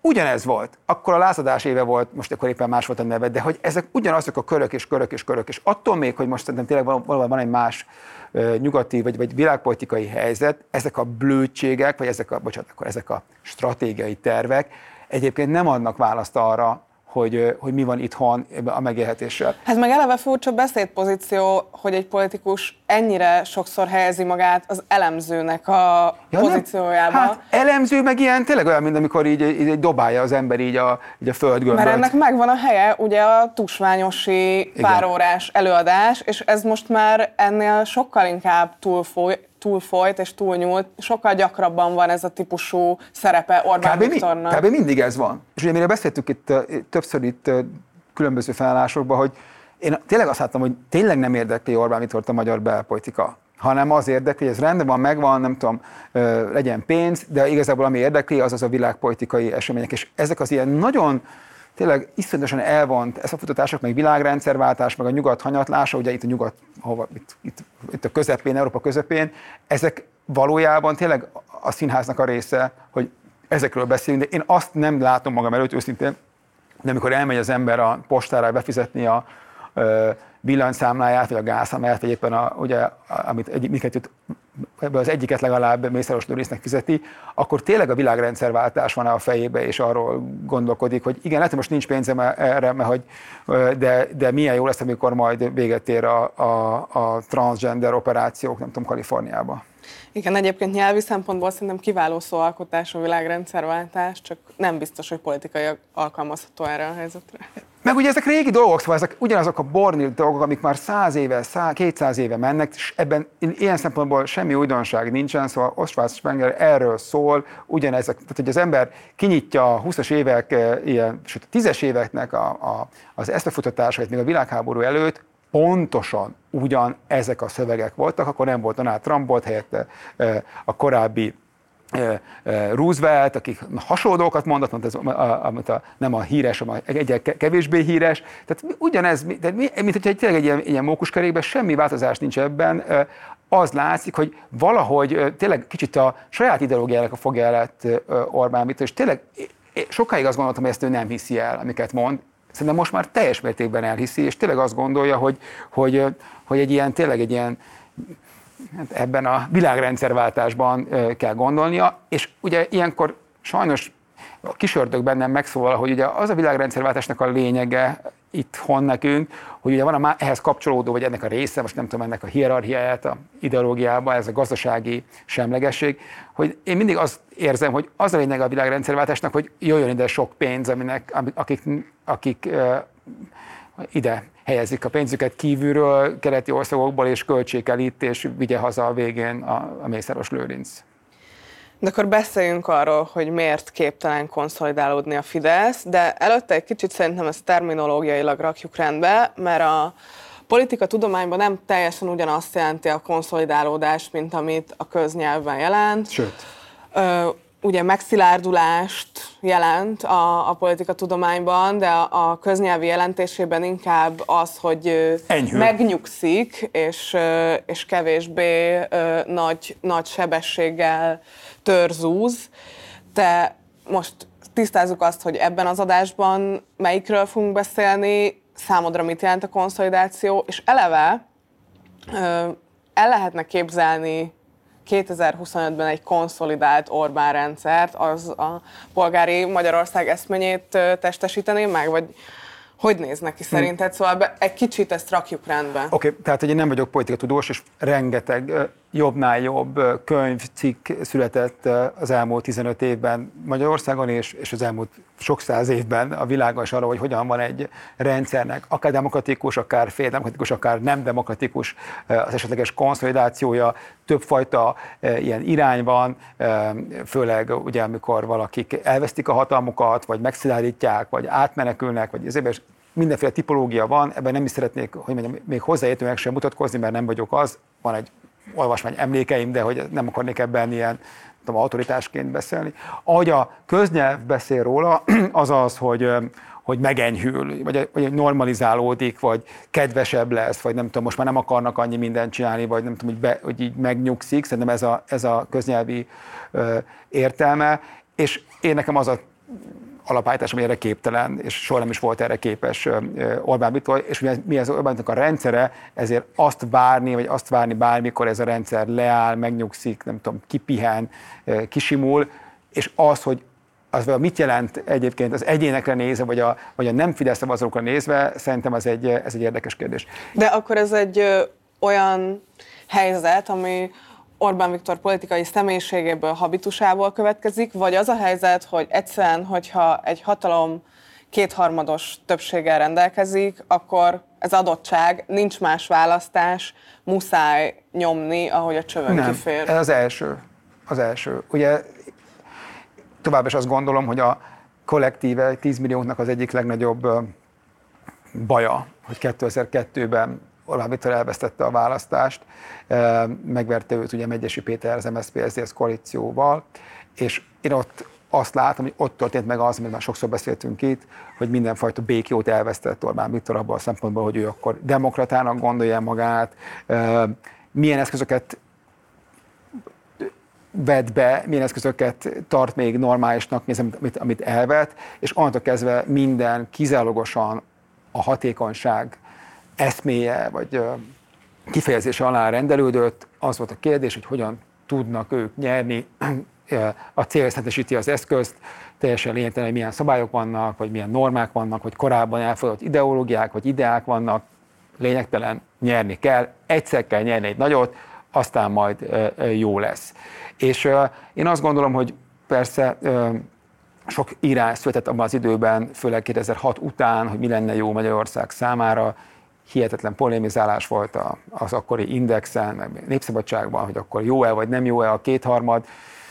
ugyanez volt. Akkor a lázadás éve volt, most akkor éppen más volt a neve, de hogy ezek ugyanazok a körök és körök és körök, és attól még, hogy most szerintem tényleg valóban van egy más uh, nyugati vagy, vagy világpolitikai helyzet, ezek a blödségek, vagy ezek a, bocsánat, akkor ezek a stratégiai tervek egyébként nem adnak választ arra, Hogy, hogy mi van itthon a megélhetéssel. Hát meg eleve furcsa beszédpozíció, hogy egy politikus ennyire sokszor helyezi magát az elemzőnek a ja, pozíciójába. Hát elemző meg ilyen tényleg olyan, mint amikor így, így dobálja az ember így a, így a földgömböt. Mert ennek megvan a helye, ugye a tusványosi párórás előadás, és ez most már ennél sokkal inkább túlfoly, túlfolyt és túlnyúlt, sokkal gyakrabban van ez a típusú szerepe Orbán kb. Viktornak. Kb. Mindig ez van. És ugye mire beszéltük itt többször itt különböző felállásokban, hogy én tényleg azt láttam, hogy tényleg nem érdekli Orbán Viktort a magyar belpolitika, hanem az érdekli, hogy ez rendben van, megvan, nem tudom, legyen pénz, de igazából ami érdekli, az az a világpolitikai események. És ezek az ilyen nagyon tényleg iszonyatosan elvont eszmefutatások, meg világrendszerváltás, meg a nyugat hanyatlása, ugye itt a nyugat, hova, itt, itt, itt a közepén, Európa közepén, ezek valójában tényleg a színháznak a része, hogy ezekről beszélünk, de én azt nem látom magam előtt őszintén, de amikor elmegy az ember a postára befizetni a ö, villanyszámláját, vagy a gázszámláját, vagy éppen a, ugye, amit egy, minket, ebből az egyiket legalább Mészáros Lőrincnek fizeti, akkor tényleg a világrendszerváltás van a fejébe, és arról gondolkodik, hogy igen, lehet, hogy most nincs pénzem erre, mert hogy, de, de milyen jó lesz, amikor majd véget ér a, a, a transgender operációk, nem tudom, Kaliforniában. Igen, egyébként nyelvi szempontból szerintem kiváló szóalkotás a világrendszerváltás, csak nem biztos, hogy politikai alkalmazható erre a helyzetre. Meg ugye ezek régi dolgok, szóval ezek ugyanazok a bornírt dolgok, amik már száz éve, kétszáz éve mennek, és ebben ilyen szempontból semmi újdonság nincsen, szóval Oswald Spengler erről szól, ugyanezek, tehát hogy az ember kinyitja a húszas évek, ilyen, sőt a tízes éveknek a, a, az eszmefutatásait még a világháború előtt, pontosan ugyan ezek a szövegek voltak, akkor nem volt Donald Trump, volt helyette a korábbi Roosevelt, akik hasonló dolgokat mondott, mondta, ez, amit a, nem a híres, hanem egyre kevésbé híres. Tehát ugyanez, tehát mint hogyha tényleg egy ilyen, ilyen mókuskerékben semmi változás nincs ebben, az látszik, hogy valahogy tényleg kicsit a saját ideológiájának fogja lett Orbán Viktor, és tényleg sokáig azt gondoltam, hogy ezt ő nem hiszi el, amiket mond. Szerintem most már teljes mértékben elhiszi, és tényleg azt gondolja, hogy, hogy, hogy egy ilyen, tényleg egy ilyen, ebben a világrendszerváltásban kell gondolnia, és ugye ilyenkor sajnos a kis ördög bennem megszólal, hogy ugye az a világrendszerváltásnak a lényege itthon nekünk, hogy ugye van a ehhez kapcsolódó, vagy ennek a része, most nem tudom, ennek a hierarchiáját a ideológiában, ez a gazdasági semlegesség, hogy én mindig azt érzem, hogy az a lényeg a világrendszerváltásnak, hogy jöjjön ide sok pénz, aminek, akik, akik uh, ide helyezik a pénzüket kívülről, keleti országokból, és költsék el itt, és vigye haza a végén a, a Mészáros Lőrinc. De akkor beszéljünk arról, hogy miért képtelen konszolidálódni a Fidesz, de előtte egy kicsit szerintem ezt terminológiailag rakjuk rendbe, mert a politika tudományban nem teljesen ugyanazt jelenti a konszolidálódást, mint amit a köznyelvben jelent. Sőt. Ö, ugye megszilárdulást jelent a, a politika tudományban, de a, a köznyelvi jelentésében inkább az, hogy Enyhül. megnyugszik, és, és kevésbé nagy, nagy sebességgel törzúz. De most tisztázzuk azt, hogy ebben az adásban melyikről fogunk beszélni, számodra mit jelent a konszolidáció, és eleve el lehetne képzelni kétezer-huszonötben egy konszolidált Orbán rendszert, az a polgári Magyarország eszményét testesítené meg, vagy hogy néz neki szerinted? Szóval be, egy kicsit ezt rakjuk rendbe. Oké, okay, tehát hogy én nem vagyok politikatudós, és rengeteg jobbnál jobb könyv, cikk született az elmúlt tizenöt évben Magyarországon, és, és az elmúlt sok száz évben a világon is arról, hogy hogyan van egy rendszernek, akár demokratikus, akár féldemokratikus, akár nem demokratikus az esetleges konszolidációja, többfajta ilyen irány van, főleg ugye amikor valakik elvesztik a hatalmukat, vagy megszilárdítják, vagy átmenekülnek, vagy ezért mindenféle tipológia van, ebben nem is szeretnék, hogy mondjam, még hozzáértőnek sem mutatkozni, mert nem vagyok az, van egy olvasmány emlékeim, de hogy nem akarnék ebben ilyen tudom, autoritásként beszélni. Ahogy a köznyelv beszél róla, az az, hogy, hogy megenyhül, vagy, vagy normalizálódik, vagy kedvesebb lesz, vagy nem tudom, most már nem akarnak annyi mindent csinálni, vagy nem tudom, hogy, be, hogy így megnyugszik, szerintem ez a, ez a köznyelvi ö, értelme, és én nekem az a alapállítás, ami erre képtelen, és soha nem is volt erre képes Orbán Viktor, és ugye mi az Orbánnak a rendszere, ezért azt várni, vagy azt várni bármikor ez a rendszer leáll, megnyugszik, nem tudom, kipihen, kisimul, és az, hogy az mit jelent egyébként az egyénekre nézve, vagy a, vagy a nem Fidesz szavazókra nézve, szerintem ez egy, ez egy érdekes kérdés. De akkor ez egy ö, olyan helyzet, ami Orbán Viktor politikai személyiségéből, habitusából következik, vagy az a helyzet, hogy egyszerűen, hogyha egy hatalom kétharmados többséggel rendelkezik, akkor ez adottság, nincs más választás, muszáj nyomni, ahogy a csövön Nem, kifér. Ez az első. Az első. Ugye tovább is azt gondolom, hogy a kollektíve tíz millióknak az egyik legnagyobb baja, hogy kétezer-kettőben Orbán Viktor elvesztette a választást, megverte őt ugye Megyesi Péter az em es zé pé es zé es koalícióval, és én ott azt látom, hogy ott történt meg az, amit már sokszor beszéltünk itt, hogy mindenfajta békjót elvesztett Orbán Viktor abban a szempontból, hogy ő akkor demokratának gondolja magát, milyen eszközöket vett be, milyen eszközöket tart még normálisnak, amit, amit elvet, és onnantól kezdve minden kizárólagosan a hatékonyság eszméje, vagy kifejezése alá rendelődött. Az volt a kérdés, hogy hogyan tudnak ők nyerni, a cél szentesíti az eszközt, teljesen lényegtelen, hogy milyen szabályok vannak, vagy milyen normák vannak, hogy korábban elfogadott ideológiák, vagy ideák vannak, lényegtelen, nyerni kell, egyszer kell nyerni egy nagyot, aztán majd jó lesz. És én azt gondolom, hogy persze sok írás született abban az időben, főleg kétezer-hat után, hogy mi lenne jó Magyarország számára. Hihetetlen polémizálás volt az akkori Indexen, meg Népszabadságban, hogy akkor jó-e vagy nem jó-e a kétharmad.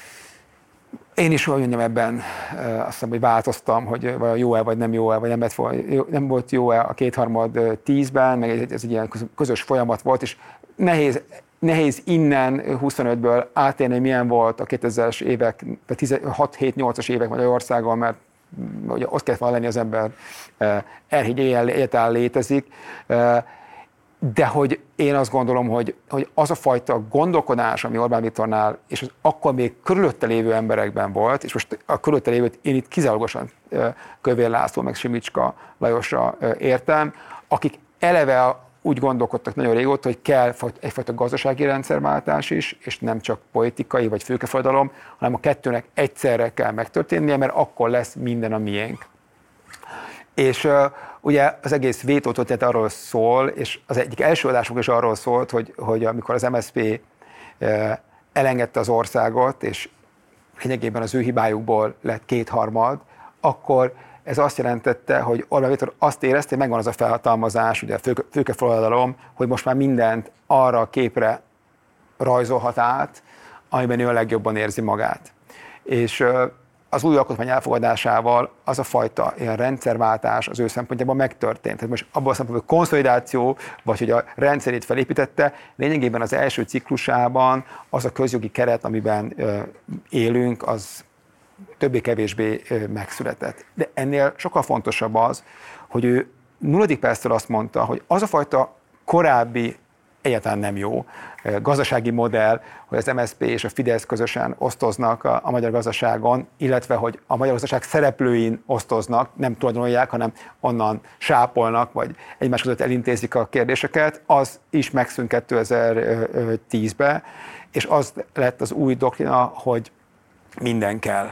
Én is, hogy mondjam, ebben azt hiszem, hogy változtam, hogy jó-e vagy nem jó-e, vagy nem, nem volt jó-e a kétharmad tízben, meg ez egy ilyen közös folyamat volt, és nehéz Nehéz innen huszonötből átérni, hogy milyen volt a kétezres évek, hat hét nyolcas évek Magyarországon, mert ugye azt kellett volna lenni az ember, elhiggye, hogy egyáltalán létezik. De hogy én azt gondolom, hogy, hogy az a fajta gondolkodás, ami Orbán Viktornál, és az akkor még körülötte lévő emberekben volt, és most a körülötte lévőt én itt kizárólagosan Kövér László, meg Simicska Lajosra értem, akik eleve úgy gondolkodtak nagyon régóta, hogy kell egyfajta gazdasági rendszerváltás is, és nem csak politikai vagy főkeforradalom, hanem a kettőnek egyszerre kell megtörténnie, mert akkor lesz minden a miénk. És uh, ugye az egész vétótörténet arról szól, és az egyik első adásunk is arról szólt, hogy, hogy amikor az em es zé pé uh, elengedte az országot, és lényegében az ő hibájukból lett kétharmad, akkor ez azt jelentette, hogy Orbán Viktor azt érezte, hogy megvan az a felhatalmazás, ugye a főkeforradalom, hogy most már mindent arra a képre rajzolhat át, amiben ő a legjobban érzi magát. És az új alkotmány elfogadásával az a fajta ilyen rendszerváltás az ő szempontjában megtörtént. Tehát most abban a szempontból, hogy konszolidáció, vagy hogy a rendszerét felépítette, lényegében az első ciklusában az a közjogi keret, amiben élünk, az többé-kevésbé megszületett. De ennél sokkal fontosabb az, hogy ő nulladik perctől azt mondta, hogy az a fajta korábbi, egyáltalán nem jó gazdasági modell, hogy az em es zé pé és a Fidesz közösen osztoznak a, a magyar gazdaságon, illetve hogy a magyar gazdaság szereplőin osztoznak, nem tulajdonolják, hanem onnan sápolnak, vagy egymás között elintézik a kérdéseket, az is megszűnt kétezer-tízben, és az lett az új doktrina, hogy minden kell.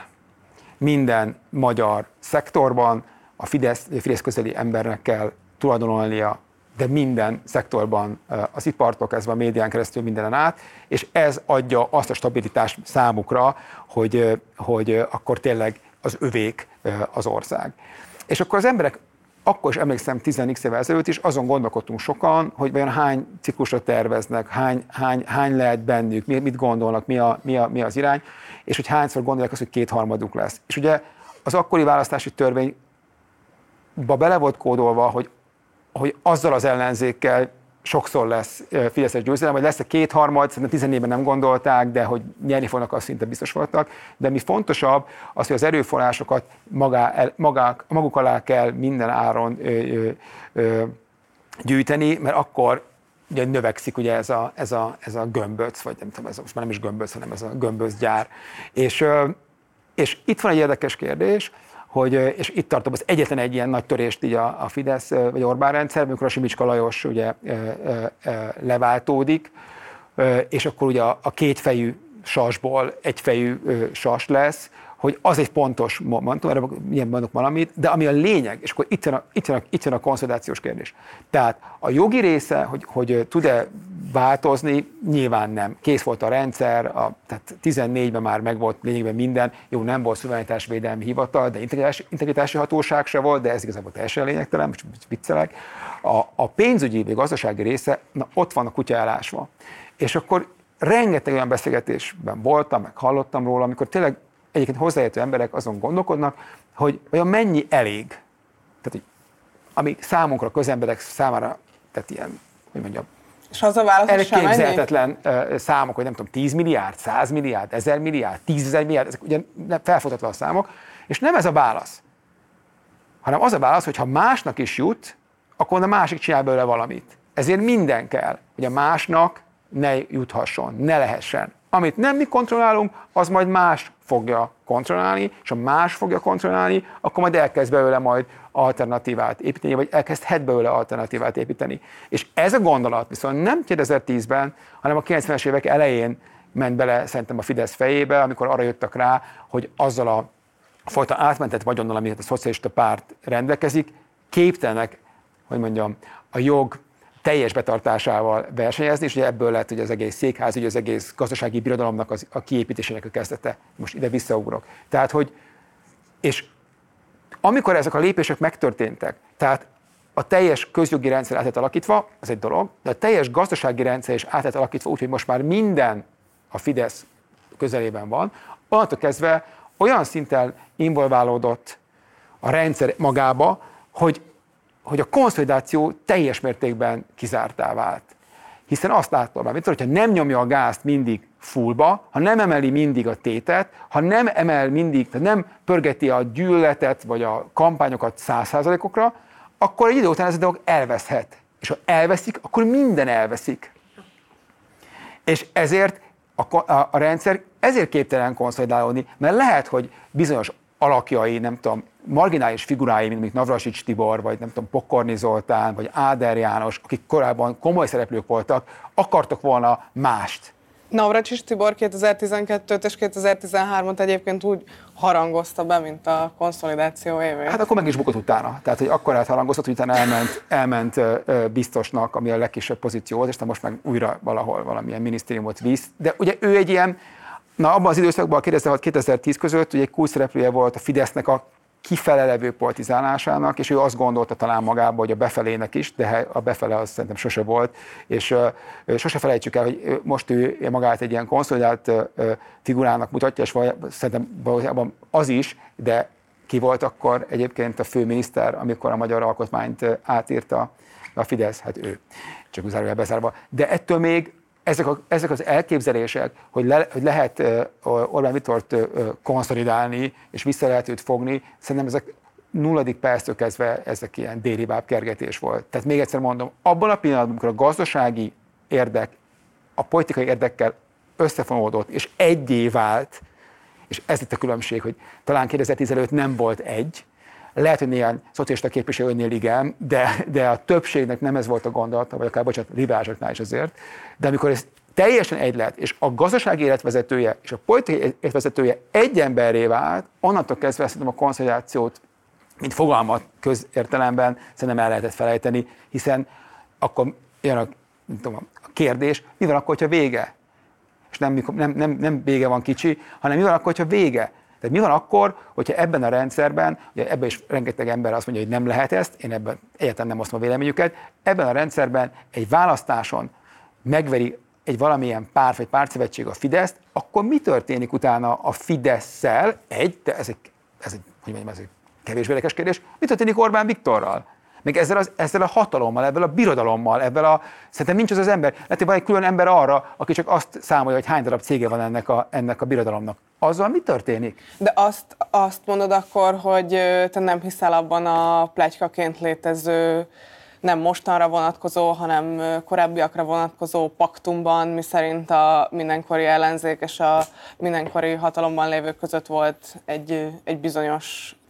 Minden magyar szektorban a Fidesz, a Fidesz közeli embernek kell tulajdonolnia, de minden szektorban, az ipartól kezdve a médián keresztül mindenen át, és ez adja azt a stabilitást számukra, hogy, hogy akkor tényleg az övék az ország. És akkor az emberek, akkor is emlékszem tíz x évvel ezelőtt is, azon gondolkodtunk sokan, hogy vajon hány ciklusra terveznek, hány, hány, hány lehet bennük, mit gondolnak, mi, a, mi, a, mi az irány, és hogy hányszor gondolják azt, hogy kétharmaduk lesz. És ugye az akkori választási törvénybe bele volt kódolva, hogy, hogy azzal az ellenzékkel sokszor lesz fideszes győzelem, vagy lesz a kétharmad, szerintem tizennégyben nem gondolták, de hogy nyerni fognak, azt szinte biztos voltak. De mi fontosabb, az, hogy az erőforrásokat magá, magák, maguk alá kell minden áron ö, ö, ö, gyűjteni, mert akkor ugye növekszik ugye ez a, ez a, ez a gömböc, vagy nem tudom, ez most már nem is gömböc, hanem ez a gömböcgyár. És, ö, és itt van egy érdekes kérdés, hogy, és itt tartom az egyetlen egy ilyen nagy törést így a, a Fidesz vagy Orbán rendszer, amikor a Simicska Lajos ugye leváltódik, és akkor ugye a, a kétfejű sasból egyfejű sas lesz, hogy az egy pontos momentum, erre milyen mondok valamit, de ami a lényeg, és akkor itt jön a, itt jön a, itt jön a konszolidációs kérdés. Tehát a jogi része, hogy, hogy tud-e változni, nyilván nem. Kész volt a rendszer, a, tehát tizennégyben már megvolt lényegben minden, jó, nem volt szuverenitásvédelmi hivatal, de integritási, integritási hatóság se volt, de ez igazából teljesen lényegtelen, most viccelek. A, a pénzügyi vagy gazdasági része, na, ott van a kutya elásva. És akkor rengeteg olyan beszélgetésben voltam, meg hallottam róla, amikor tényleg egyébként hozzáértő emberek azon gondolkodnak, hogy olyan mennyi elég. Tehát, hogy ami számunkra, közemberek számára, tehát ilyen, hogy mondjam, és az a válasz, elképzelhetetlen számok, hogy nem tudom, tíz milliárd, száz milliárd, ezer milliárd, tízezer milliárd, ezek ugye felfoghatatlan számok, és nem ez a válasz, hanem az a válasz, hogy ha másnak is jut, akkor a másik csinál belőle valamit. Ezért minden kell, hogy a másnak ne juthasson, ne lehessen. Amit nem mi kontrollálunk, az majd más fogja kontrollálni, és ha más fogja kontrollálni, akkor majd elkezd belőle majd alternatívát építeni, vagy elkezdhet belőle alternatívát építeni. És ez a gondolat viszont nem kétezer-tízben, hanem a kilencvenes évek elején ment bele szerintem a Fidesz fejébe, amikor arra jöttek rá, hogy azzal a fajta átmentett vagyonnal, amit a szocialista párt rendelkezik, képtelenek, hogy mondjam, a jog teljes betartásával versenyezni, és ugye ebből lett hogy az egész székház, ugye az egész gazdasági birodalomnak az, a kiépítésének a kezdete. Most ide visszaugrok. Tehát, hogy, és amikor ezek a lépések megtörténtek, tehát a teljes közjogi rendszer át lett alakítva, az egy dolog, de a teljes gazdasági rendszer is át lett alakítva, úgyhogy most már minden a Fidesz közelében van, onnantól kezdve olyan szinten involválódott a rendszer magába, hogy hogy a konszolidáció teljes mértékben kizártá vált. Hiszen azt láttam már, hogyha nem nyomja a gázt mindig fullba, ha nem emeli mindig a tétet, ha nem emel mindig, tehát nem pörgeti a gyűlöletet vagy a kampányokat száz százalékokra, akkor egy idő után ez a dolog elveszhet. És ha elveszik, akkor minden elveszik. És ezért a, a, a rendszer ezért képtelen konszolidálódni, mert lehet, hogy bizonyos alakjai, nem tudom, marginális figurái, mint mondjuk Navracsics Tibor, vagy nem tudom, Pokorni Zoltán, vagy Áder János, akik korábban komoly szereplők voltak, akartak volna mást. Navracsics Tibor kétezer-tizenkettőt és kétezer-tizenhármat egyébként úgy harangozta be, mint a konszolidáció évét. Hát akkor meg is bukott utána. Tehát, hogy akkor átharangoztat, hogy utána elment, elment biztosnak, ami a legkisebb pozíció volt, és most meg újra valahol valamilyen minisztériumot visz. De ugye ő egy ilyen, na abban az időszakban, a kétezer-hat-kétezer-tíz között ugye egy kulcsszereplője volt a Fidesznek a kifele levő politizálásának, és ő azt gondolta talán magába, hogy a befelének is, de a befele az szerintem sose volt, és uh, sose felejtsük el, hogy most ő magát egy ilyen konszolidált uh, figurának mutatja, és szerintem valójában az is, de ki volt akkor egyébként a főminiszter, amikor a magyar alkotmányt uh, átírta a Fidesz? Hát ő, csak zárójel bezárva. De ettől még Ezek, a, ezek az elképzelések, hogy, le, hogy lehet uh, Orbán Viktort uh, konszolidálni, és vissza lehet őt fogni, szerintem ezek nulladik perctől kezdve ezek ilyen délibáb kergetés volt. Tehát még egyszer mondom, abban a pillanatban, amikor a gazdasági érdek a politikai érdekkel összefonódott, és egyé vált, és ez itt a különbség, hogy talán kétezer-tíz előtt nem volt egy, lehet, hogy néhány szocialista képviselőnél igen, de, de a többségnek nem ez volt a gondolata, vagy akár, bocsánat, liberálisoknál is azért. De amikor ez teljesen egy lett, és a gazdasági életvezetője és a politikai életvezetője egy emberré vált, onnantól kezdve szerintem a konszolidációt, mint fogalmat közértelemben szerintem el lehetett felejteni, hiszen akkor jön a, tudom, a kérdés, mi van akkor, hogyha vége? És nem, nem, nem, nem vége van kicsi, hanem mi van akkor, hogyha vége? Tehát mi van akkor, hogyha ebben a rendszerben, ugye ebben is rengeteg ember azt mondja, hogy nem lehet ezt, én ebben egyáltalán nem osztom a véleményüket, ebben a rendszerben egy választáson megveri egy valamilyen párt vagy pártszövetség a Fideszt, akkor mi történik utána a Fidesszel? Egy, de ez egy, ez egy, hogy mondjam, ez egy kevésbé érdekes kérdés, mi történik Orbán Viktorral? Meg ezzel, az, ezzel a hatalommal, ezzel a birodalommal, ezzel a... Szerintem nincs az az ember. Lehet, hogy van egy külön ember arra, aki csak azt számolja, hogy hány darab cége van ennek a, ennek a birodalomnak. Azzal mi történik? De azt, azt mondod akkor, hogy te nem hiszel abban a pletykaként létező, nem mostanra vonatkozó, hanem korábbiakra vonatkozó paktumban, miszerint a mindenkori ellenzék és a mindenkori hatalomban lévők között volt egy, egy bizonyos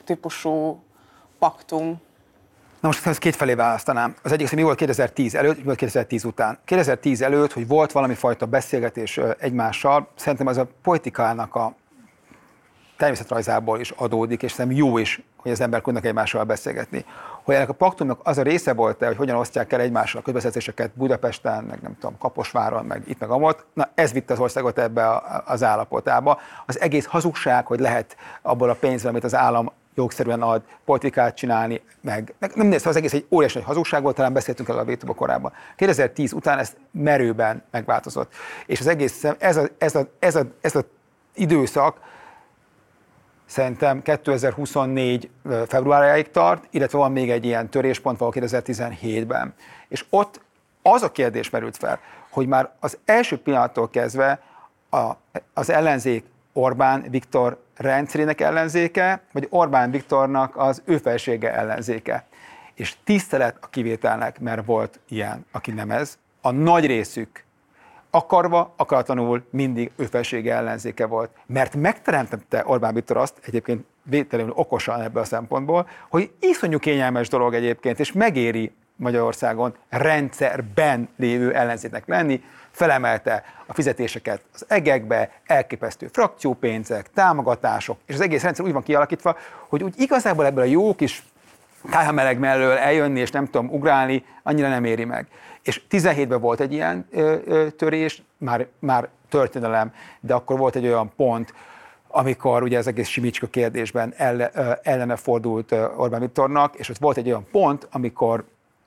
típusú paktum. Na most ezt kétfelé választanám. Az egyik, hogy mi volt kétezer-tíz előtt, mi volt kétezer-tíz után. kétezer-tíz előtt, hogy volt valami fajta beszélgetés egymással, szerintem ez a politikának a természetrajzából is adódik, és szerintem jó is, hogy az emberek tudnak egymással beszélgetni. Hogy ennek a paktumnak az a része volt-e, hogy hogyan osztják el egymással a közbeszerzéseket Budapesten, meg nem tudom, Kaposváron, meg itt meg amott, na ez vitte az országot ebbe az állapotába. Az egész hazugság, hogy lehet abból a pénzből, amit az állam jogszerűen ad, politikát csinálni, meg nem nézve, az egész egy óriási nagy hazugság volt, talán beszéltünk el a vétóba korábban. kétezer-tíz után ez merőben megváltozott. És az egész, ez a, ez a, ez a, ez a időszak szerintem kétezer-huszonnégy februárjáig tart, illetve van még egy ilyen töréspont valahol kétezer-tizenhétben. És ott az a kérdés merült fel, hogy már az első pillanattól kezdve a, az ellenzék Orbán Viktor rendszerének ellenzéke, vagy Orbán Viktornak az ő felsége ellenzéke. És tisztelet a kivételnek, mert volt ilyen, aki nem ez. A nagy részük akarva, akaratlanul mindig ő felsége ellenzéke volt. Mert megteremtette Orbán Viktor azt, egyébként vételenül okosan ebből a szempontból, hogy iszonyú kényelmes dolog egyébként, és megéri Magyarországon rendszerben lévő ellenzéknek lenni, felemelte a fizetéseket az egekbe, elképesztő frakciópénzek, támogatások, és az egész rendszer úgy van kialakítva, hogy úgy igazából ebből a jó kis kájhameleg mellől eljönni, és nem tudom ugrálni, annyira nem éri meg. És tizenhétben volt egy ilyen ö, ö, törés, már, már történelem, de akkor volt egy olyan pont, amikor ugye az egész Simicska kérdésben elle, ö, ellene fordult ö, Orbán Viktornak, és ott volt egy olyan pont, amikor,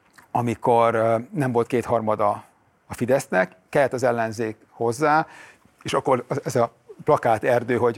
amikor ö, nem volt kétharmada a Fidesznek, kellett az ellenzék hozzá, és akkor ez a plakát erdő, hogy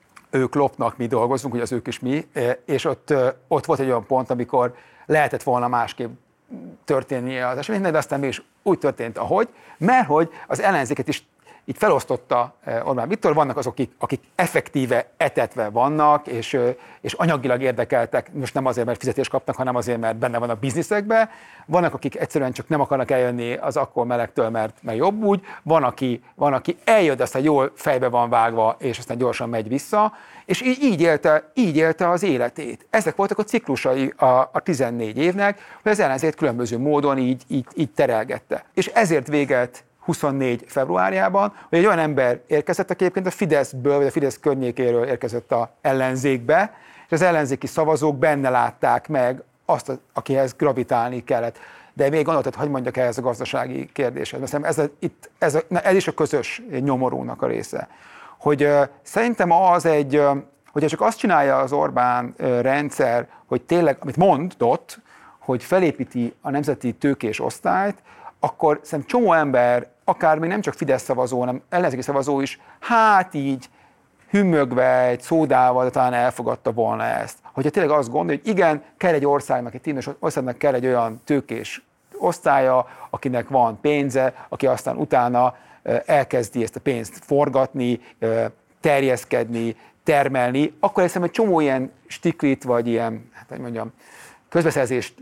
ők lopnak, mi dolgozunk, hogy az ők is mi, és ott, ott volt egy olyan pont, amikor lehetett volna másképp történnie az eseménynek, de aztán mégis úgy történt, ahogy, mert hogy az ellenzéket is így felosztotta Orbán Viktor, vannak azok, akik, akik effektíve etetve vannak, és, és anyagilag érdekeltek, most nem azért, mert fizetést kapnak, hanem azért, mert benne van a bizniszekbe, vannak, akik egyszerűen csak nem akarnak eljönni az akkor melegtől, mert, mert jobb úgy, van aki, van, aki eljön, de aztán jól fejbe van vágva, és aztán gyorsan megy vissza, és így, így, élte, így élte az életét. Ezek voltak a ciklusai a, a tizennégy évnek, hogy az ellenzék különböző módon így, így, így terelgette. És ezért véget huszonnégy februárjában, hogy egy olyan ember érkezett, aki egyébként a Fideszből, vagy a Fidesz környékéről érkezett az ellenzékbe, és az ellenzéki szavazók benne látták meg azt, akihez gravitálni kellett. De még gondoltad, hogy mondjak ehhez a gazdasági kérdéshez. Mert ez, a, itt, ez, a, ez is a közös nyomorúnak a része. Hogy uh, szerintem az egy, uh, hogyha csak azt csinálja az Orbán uh, rendszer, hogy tényleg, amit mondott, hogy felépíti a nemzeti tőkés osztályt, akkor szerintem csomó ember, akár még nem csak Fidesz szavazó, hanem ellenzéki szavazó is, hát így hümmögve, egy szódával, de talán elfogadta volna ezt. Hogyha tényleg azt gondolja, hogy igen, kell egy országnak, egy tímes országnak kell egy olyan tőkés osztálya, akinek van pénze, aki aztán utána elkezdi ezt a pénzt forgatni, terjeszkedni, termelni, akkor hiszem, egy csomó ilyen stiklit, vagy ilyen, hát hogy mondjam, közbeszerzést,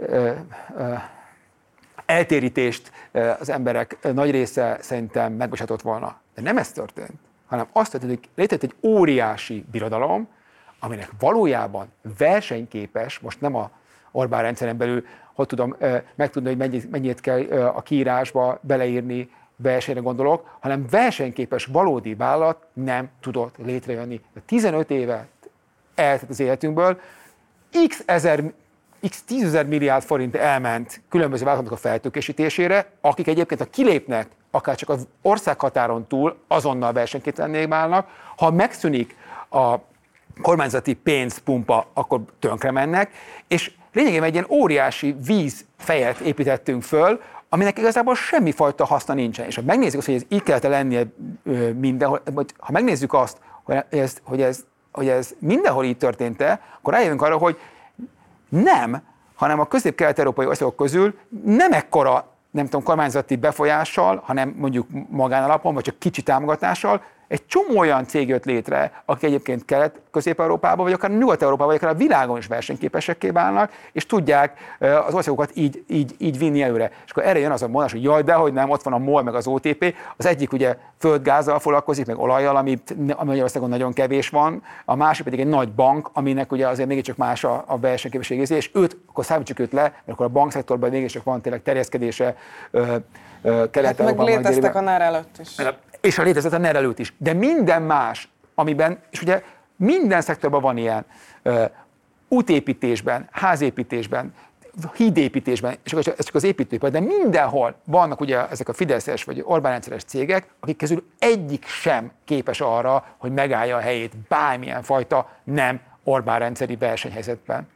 eltérítést az emberek nagy része szerintem megbocsátott volna. De nem ez történt, hanem azt történt, hogy létrejött egy óriási birodalom, aminek valójában versenyképes, most nem a Orbán rendszeren belül, hogy tudom megtudni, hogy mennyit, mennyit kell a kiírásba beleírni, versenyre gondolok, hanem versenyképes valódi vállalat nem tudott létrejönni. tizenöt évet eltelt az életünkből, x ezer x tízezer milliárd forint elment különböző vállalatoknak a feltőkésítésére, akik egyébként, ha kilépnek, akár csak az országhatáron túl, azonnal versenyképtelenné válnak. Ha megszűnik a kormányzati pénzpumpa, akkor tönkre mennek, és lényegében egy ilyen óriási vízfejet építettünk föl, aminek igazából semmifajta haszna nincsen. És ha megnézzük azt, hogy ez így kellett lennie mindenhol, vagy ha megnézzük azt, hogy ez, hogy ez, hogy ez mindenhol így történt-e, akkor rájövünk arra, hogy nem, hanem a közép-kelet-európai országok közül nem ekkora, nem tudom, kormányzati befolyással, hanem mondjuk magánalapon, vagy csak kicsi támogatással Egy csomó olyan cég jött létre, akik egyébként Kelet-Közép-Európában, vagy akár Nyugat-Európában, vagy akár a világon is versenyképesekké válnak, és tudják az országokat így, így, így vinni előre. És akkor erre jön az a mondás, hogy jaj, dehogy nem, ott van a MOL meg az o té pé, az egyik ugye földgázzal foglalkozik, meg olajjal, ami Magyarországon nagyon kevés van, a másik pedig egy nagy bank, aminek ugye azért mégiscsak más a, a versenyképesség, és őt, akkor számítsuk őt le, mert akkor a bankszektorban mégiscsak van tényleg terjeszkedése Kelet-Európában. Hát meg léteztek a NER előtt is. És a létezett a NER előtt is. De minden más, amiben, és ugye minden szektorban van ilyen, uh, útépítésben, házépítésben, hídépítésben, és ez csak az építőipar, de mindenhol vannak ugye ezek a fideszes vagy Orbán rendszeres cégek, akik közül egyik sem képes arra, hogy megállja a helyét bármilyen fajta nem Orbán rendszeri versenyhelyzetben.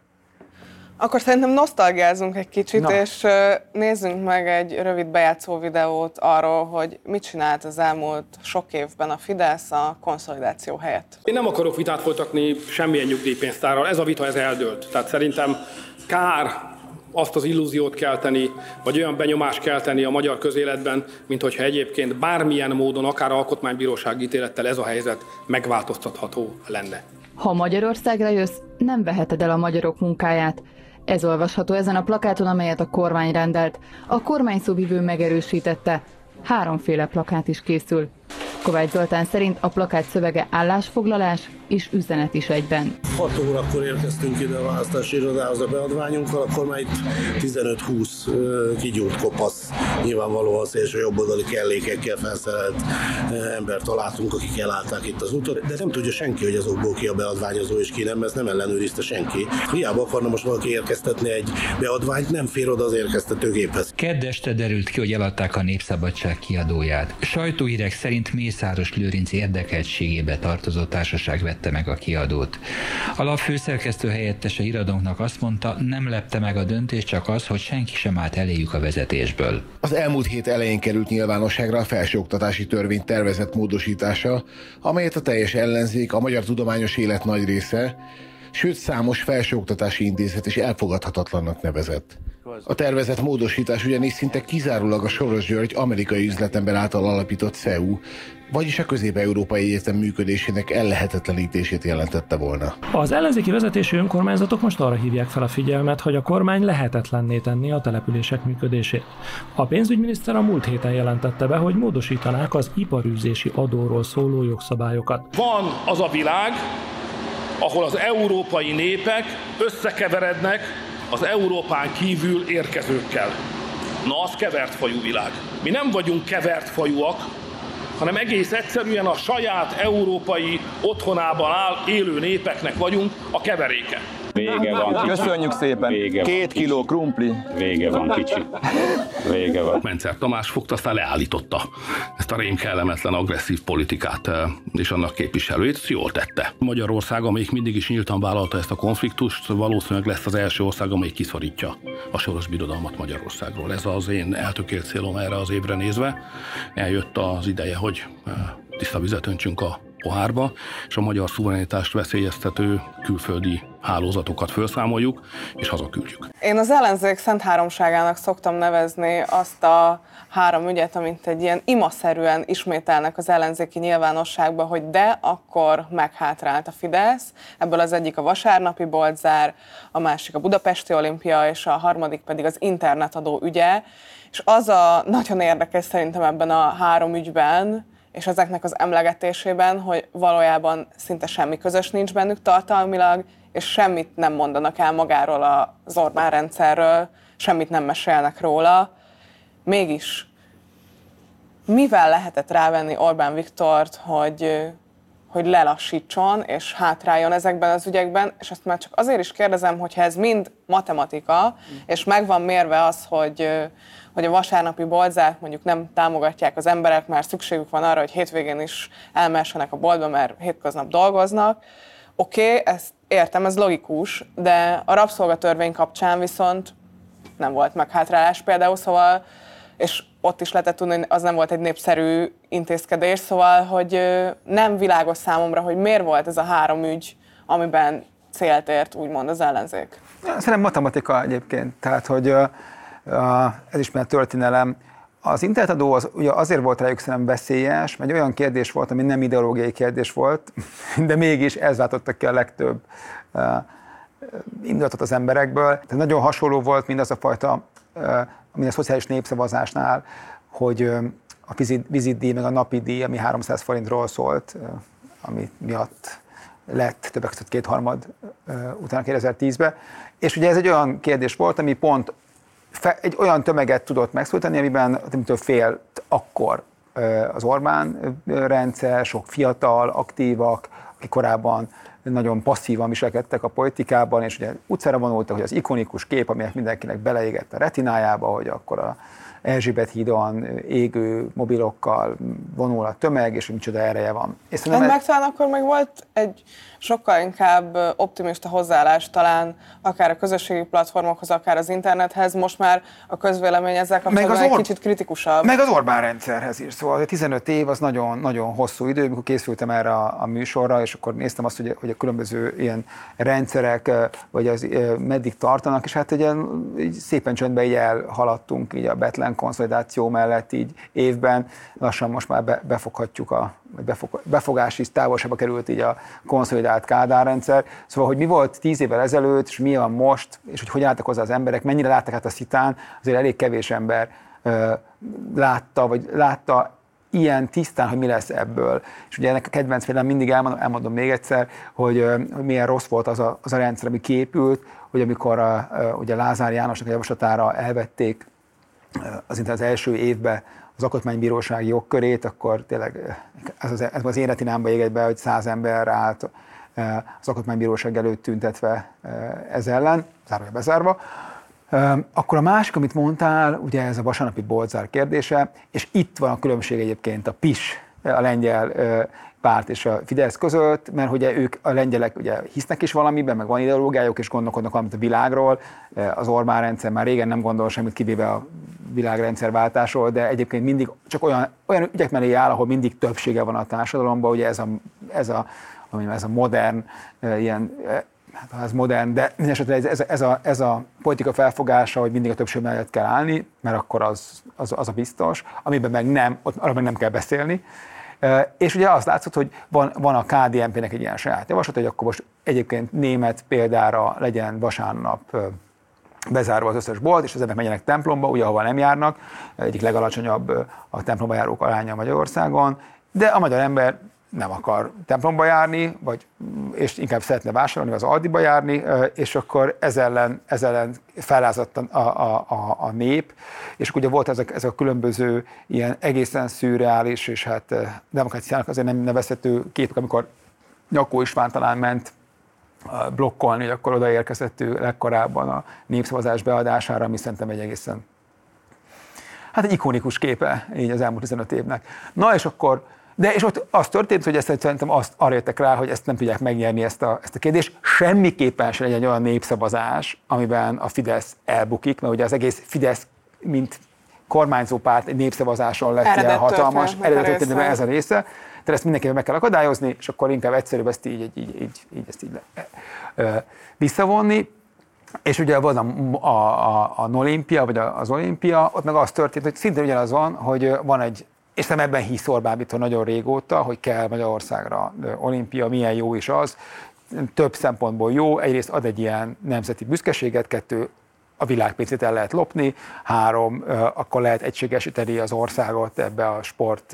Akkor szerintem nosztalgiázunk egy kicsit, Na. és nézzünk meg egy rövid bejátszó videót arról, hogy mit csinált az elmúlt sok évben a Fidesz a konszolidáció helyett. Én nem akarok vitát folytatni semmilyen nyugdíjpénztárral, ez a vita ez eldőlt. Tehát szerintem kár azt az illúziót kelteni, vagy olyan benyomást kelteni a magyar közéletben, mint hogyha egyébként bármilyen módon, akár alkotmánybírósági ítélettel ez a helyzet megváltoztatható lenne. Ha Magyarországra jössz, nem veheted el a magyarok munkáját. Ez olvasható ezen a plakáton, amelyet a kormány rendelt. A kormányszóvivő megerősítette. Háromféle plakát is készül. Kovács Zoltán szerint a plakát szövege állásfoglalás és üzenet is egyben. hat órakor érkeztünk ide a választási irodához a beadványunkkal, akkor már itt tizenöt-húsz kigyúrt kopasz, nyilvánvalóan szélső jobboldali kellékekkel felszerelt embert találtunk, akik elállták itt az úton, de nem tudja senki, hogy azokból ki a beadványozó és ki nem, ezt nem ellenőrizte senki. Hiába akarna most valaki érkeztetni egy beadványt, nem fér oda az érkeztetőgéphez. Kedd este derült ki, hogy eladták a Népszabadság kiadóját. Sajtóhírek szerint Mészáros Lőrinc érdekeltségébe tartozó társaság vette meg a kiadót. A lap főszerkesztő helyettese híradónknak azt mondta, nem lepte meg a döntés, csak az, hogy senki sem állt eléjük a vezetésből. Az elmúlt hét elején került nyilvánosságra a felsőoktatási törvény tervezett módosítása, amelyet a teljes ellenzék, a magyar tudományos élet nagy része, sőt számos felsőoktatási intézet is elfogadhatatlannak nevezett. A tervezett módosítás ugyanis szinte kizárólag a Soros György amerikai üzletember által alapított cé e u, vagyis a Közép-Európai Egyetem működésének ellehetetlenítését jelentette volna. Az ellenzéki vezetési önkormányzatok most arra hívják fel a figyelmet, hogy a kormány lehetetlenné tenni a települések működését. A pénzügyminiszter a múlt héten jelentette be, hogy módosítanák az iparűzési adóról szóló jogszabályokat. Van az a világ, ahol az európai népek összekeverednek az Európán kívül érkezőkkel. Na, az kevert fajú világ. Mi nem vagyunk kevert fajúak, hanem egész egyszerűen a saját európai otthonában áll élő népeknek vagyunk a keveréke. Vége van, kicsi. Köszönjük szépen. Vége Két van, kiló krumpli. Vége van, kicsi. Vége van. Mencer Tamás fogta, aztán leállította ezt a rém kellemetlen agresszív politikát és annak képviselőjét, ezt jól tette. Magyarország, amelyik mindig is nyíltan vállalta ezt a konfliktust, valószínűleg lesz az első ország, amelyik kiszorítja a Soros Birodalmat Magyarországról. Ez az én eltökélt célom erre az évre nézve. Eljött az ideje, hogy tiszta vizet öntsünk a pohárba, és a magyar szuverenitást veszélyeztető külföldi hálózatokat felszámoljuk, és hazaküldjük. Én az ellenzék szent háromságának szoktam nevezni azt a három ügyet, amint egy ilyen imaszerűen ismételnek az ellenzéki nyilvánosságba, hogy de akkor meghátrált a Fidesz. Ebből az egyik a vasárnapi boltzár, a másik a budapesti olimpia, és a harmadik pedig az internetadó ügye. És az a nagyon érdekes szerintem ebben a három ügyben, és ezeknek az emlegetésében, hogy valójában szinte semmi közös nincs bennük tartalmilag, és semmit nem mondanak el magáról az Orbán rendszerről, semmit nem mesélnek róla. Mégis, mivel lehetett rávenni Orbán Viktort, hogy, hogy lelassítson és hátráljon ezekben az ügyekben, és ezt már csak azért is kérdezem, hogyha ez mind matematika, és meg van mérve az, hogy hogy a vasárnapi boltzárt mondjuk nem támogatják az emberek, mert szükségük van arra, hogy hétvégén is elmehessenek a boltba, mert hétköznap dolgoznak. Oké, okay, ezt értem, ez logikus, de a rabszolgatörvény kapcsán viszont nem volt meghátrálás például, szóval, és ott is lehetett tudni, hogy az nem volt egy népszerű intézkedés, szóval, hogy nem világos számomra, hogy miért volt ez a három ügy, amiben célt ért, úgymond az ellenzék. Szerintem matematika egyébként, tehát, hogy ez is már történelem, Az internetadó az, ugye azért volt rájuk szerintem veszélyes, mert egy olyan kérdés volt, ami nem ideológiai kérdés volt, de mégis ez váltotta ki a legtöbb uh, indulatot az emberekből. Tehát nagyon hasonló volt mindaz a fajta, uh, ami a szociális népszavazásnál, hogy uh, a vizitdíj, meg a napi díj, ami háromszáz forintról szólt, uh, ami miatt lett többek között kétharmad uh, utána kétezer-tízben. És ugye ez egy olyan kérdés volt, ami pont fe, egy olyan tömeget tudott megszólítani, amiben amitől félt akkor uh, az Orbán rendszer, sok fiatal, aktívak, akik korábban nagyon passzívan viselkedtek a politikában, és ugye utcára vonultak, hogy az ikonikus kép, aminek mindenkinek beleégett a retinájába, hogy akkor a Erzsébet hídon égő mobilokkal vonul a tömeg, és micsoda ereje van. És ennek ez... talán akkor meg volt egy sokkal inkább optimista hozzáállás talán akár a közösségi platformokhoz, akár az internethez, most már a közvélemény ezzel kapcsolatban egy Or... kicsit kritikusabb. Meg az Orbán rendszerhez is. Szóval tizenöt év az nagyon, nagyon hosszú idő, amikor készültem erre a, a műsorra, és akkor néztem azt, hogy, hogy a különböző ilyen rendszerek, vagy az meddig tartanak, és hát ugye így szépen csöndben így elhaladtunk így a betlen konszolidáció mellett így évben, lassan most már be, befoghatjuk a befog, befogási távolságba került így a konszolidált Kádár rendszer. Szóval, hogy mi volt tíz évvel ezelőtt, és mi van most, és hogy hogy álltak hozzá az emberek, mennyire láttak át a szitán, azért elég kevés ember ö, látta, vagy látta ilyen tisztán, hogy mi lesz ebből. És ugye ennek a kedvenc példám mindig elmondom, elmondom még egyszer, hogy, hogy milyen rossz volt az a, az a rendszer, ami kiépült, hogy amikor a, a, ugye Lázár Jánosnak a javaslatára elvették az, az első évben az alkotmánybírósági jogkörét, akkor tényleg ez az, ez az én retinámba égett be, hogy száz ember állt az alkotmánybíróság előtt tüntetve ez ellen, zárva bezárva. Akkor a másik, amit mondtál, ugye ez a vasárnapi boltzár kérdése, és itt van a különbség egyébként a PIS, a lengyel párt és a Fidesz között, mert ugye ők, a lengyelek ugye hisznek is valamiben, meg van ideológiájuk, és gondolkodnak valamit a világról. Az Orbán rendszer már régen nem gondol semmit, kivéve a világrendszerváltásról, de egyébként mindig csak olyan, olyan ügyek mellé áll, ahol mindig többsége van a társadalomban, ugye ez a, ez a, ez a modern, ilyen, hát ez modern, de mindesetre ez, ez, ez, a, ez a politika felfogása, hogy mindig a többség mellett kell állni, mert akkor az, az, az a biztos, amiben meg nem, ott, arra meg nem kell beszélni. És ugye azt látszott, hogy van, van a ká dé en pé-nek egy ilyen saját javaslat, hogy akkor most egyébként német példára legyen vasárnap bezárva az összes bolt, és az emberek menjenek templomba, ugye ahova nem járnak, egyik legalacsonyabb a templomba járók aránya Magyarországon, de a magyar ember nem akar templomba járni, vagy, és inkább szeretne vásárolni, az Aldiba járni, és akkor ez ellen, ez ellen fellázadt a, a, a, a nép, és akkor ugye volt ezek, ezek a különböző ilyen egészen szürreális, és hát demokráciának azért nem nevezhető képek, amikor Nyakó István talán ment blokkolni, hogy akkor odaérkezett ő legkorábban a népszavazás beadására, ami szerintem egy egészen, hát egy ikonikus képe így az elmúlt tizenöt évnek. Na és akkor, de és ott az történt, hogy ezt szerintem azt arra jöttek rá, hogy ezt nem tudják megnyerni ezt a, ezt a kérdést. Semmiképpen sem legyen olyan népszavazás, amiben a Fidesz elbukik, mert ugye az egész Fidesz, mint kormányzó párt egy népszavazáson lett ilyen hatalmas, eredetileg ez a része. Tehát ezt mindenképpen meg kell akadályozni, és akkor inkább egyszerűbb ezt így, így, így, így, így, ezt így ö, visszavonni. És ugye van a, a, a, a Nolimpia, vagy az Olimpia, ott meg az történt, hogy szintén ugyanaz van, hogy van egy, és nem ebben hisz Orbán Viktor nagyon régóta, hogy kell Magyarországra olimpia, milyen jó is az, több szempontból jó, egyrészt ad egy ilyen nemzeti büszkeséget, kettő, a világpincét el lehet lopni, három, akkor lehet egységesíteni az országot ebbe a sport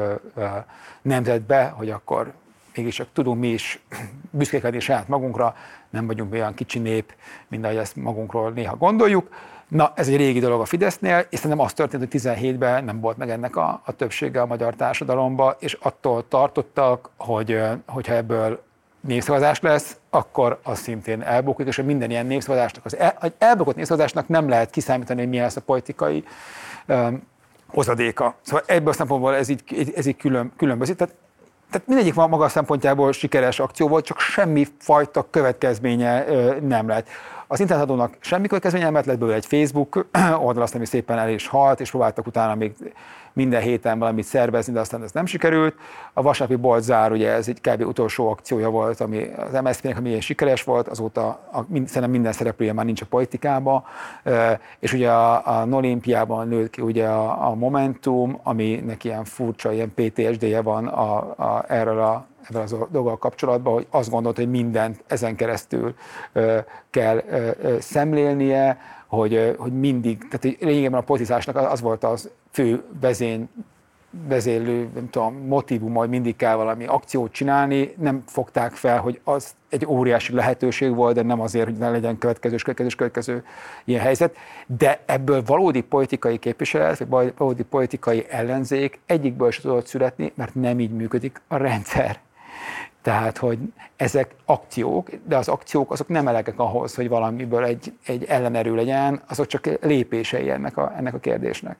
nemzetbe, hogy akkor mégis csak tudunk mi is büszkékedni saját magunkra, nem vagyunk olyan kicsi nép, mint ahogy ezt magunkról néha gondoljuk. Na, ez egy régi dolog a Fidesznél, és szerintem az történt, hogy tizenhétben nem volt meg ennek a, a többsége a magyar társadalomban, és attól tartottak, hogy hogyha ebből népszavazás lesz, akkor az szintén elbukik, és minden ilyen népszavazásnak, az el, elbukott népszavazásnak nem lehet kiszámítani, hogy milyen lesz a politikai um, hozadéka. Szóval ebből a szempontból ez így, ez így külön, különbözik. Tehát, tehát mindegyik maga szempontjából sikeres akció volt, csak semmi fajta következménye uh, nem lett. Az internetadónak semmi következménye nem lett belőle, egy Facebook oldal, aztán ami szépen el is halt, és próbáltak utána még minden héten valamit szervezni, de aztán ez nem sikerült. A vasárnapi boltzár, ugye ez egy kb. Utolsó akciója volt, ami az em es zé pé-nek, ami ilyen sikeres volt, azóta a, szerintem minden szereplője már nincs a politikában, és ugye a, a Nolimpiában nőtt ki ugye a, a Momentum, aminek ilyen furcsa, ilyen pé té es dé-je van a, a, erről a ebben az a dolggal kapcsolatban, hogy azt gondolt, hogy mindent ezen keresztül ö, kell ö, ö, szemlélnie, hogy, ö, hogy mindig, tehát lényegében a politizásnak az volt az fő vezény, vezérlő, nem tudom, motivum, hogy mindig kell valami akciót csinálni, nem fogták fel, hogy az egy óriási lehetőség volt, de nem azért, hogy ne legyen következő, következő, következő ilyen helyzet, de ebből valódi politikai képviselet, vagy valódi politikai ellenzék egyikből sem tudott születni, mert nem így működik a rendszer. Tehát, hogy ezek akciók, de az akciók azok nem elegek ahhoz, hogy valamiből egy, egy ellenerő legyen, azok csak lépései ennek a, ennek a kérdésnek.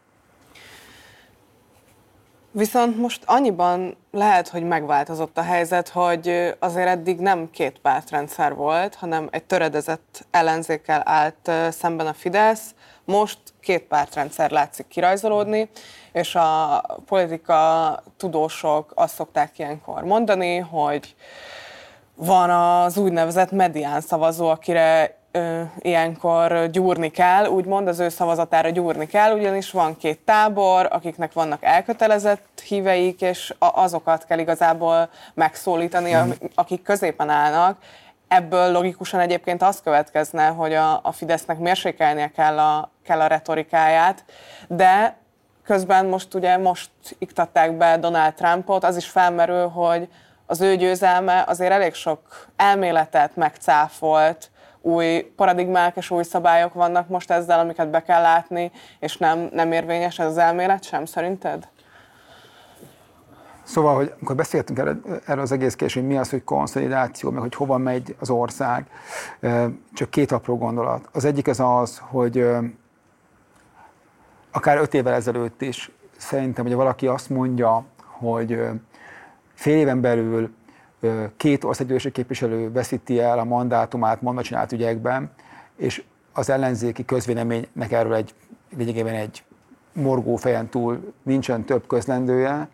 Viszont most annyiban lehet, hogy megváltozott a helyzet, hogy azért eddig nem két pártrendszer volt, hanem egy töredezett ellenzékkel állt szemben a Fidesz. Most két pártrendszer látszik kirajzolódni, és a politika tudósok azt szokták ilyenkor mondani, hogy van az úgynevezett medián szavazó, akire ö, ilyenkor gyúrni kell, úgymond az ő szavazatára gyúrni kell, ugyanis van két tábor, akiknek vannak elkötelezett híveik, és a, azokat kell igazából megszólítani, mm. akik középen állnak. Ebből logikusan egyébként az következne, hogy a, a Fidesznek mérsékelnie kell a, kell a retorikáját, de közben most ugye most iktatták be Donald Trumpot, az is felmerül, hogy az ő győzelme azért elég sok elméletet megcáfolt, új paradigmák és új szabályok vannak most ezzel, amiket be kell látni, és nem, nem érvényes ez az elmélet sem, szerinted? Szóval, hogy amikor beszéltünk erről, erről az egész kérdés, hogy mi az, hogy konszolidáció, meg hogy hova megy az ország, csak két apró gondolat. Az egyik az az, hogy akár öt évvel ezelőtt is szerintem, hogy valaki azt mondja, hogy fél éven belül két országgyűlési képviselő veszíti el a mandátumát mondacsinált ügyekben, és az ellenzéki közvéleménynek erről egy, lényegében egy morgó fejen túl nincsen több közlendője,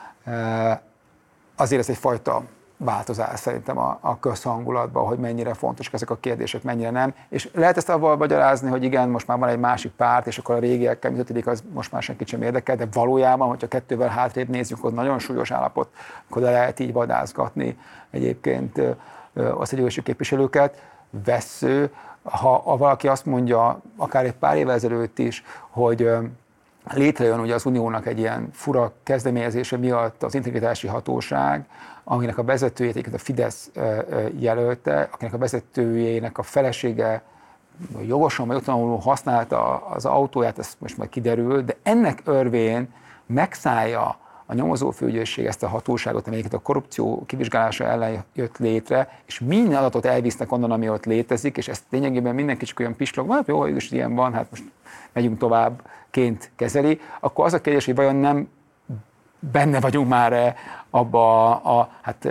azért ez egyfajta változás szerintem a, a közhangulatban, hogy mennyire fontosak ezek a kérdések, mennyire nem. És lehet ezt avval magyarázni, hogy igen, most már van egy másik párt, és akkor a régiekkel működik, az most már senkit sem érdekel, de valójában, hogyha kettővel hátrébb nézzük, akkor nagyon súlyos állapot, akkor le lehet így vadászgatni egyébként az együgyési képviselőket. Vessző, ha, ha valaki azt mondja, akár egy pár évvel ezelőtt is, hogy létrejön ugye az Uniónak egy ilyen fura kezdeményezése miatt az integritási hatóság, aminek a vezetőjét a Fidesz jelölte, akinek a vezetőjének a felesége jogosan vagy otthonul használta az autóját, ez most majd kiderül, de ennek örvén megszállja a nyomozófőügyészség ezt a hatóságot, amelyiket a korrupció kivizsgálása ellen jött létre, és minden adatot elvisznek onnan, ami ott létezik, és ezt lényegében mindenki csak olyan pislog, van, jó, is ilyen van, hát most megyünk tovább, ként kezeli, akkor az a kérdés, hogy vajon nem benne vagyunk már abba a, a hát,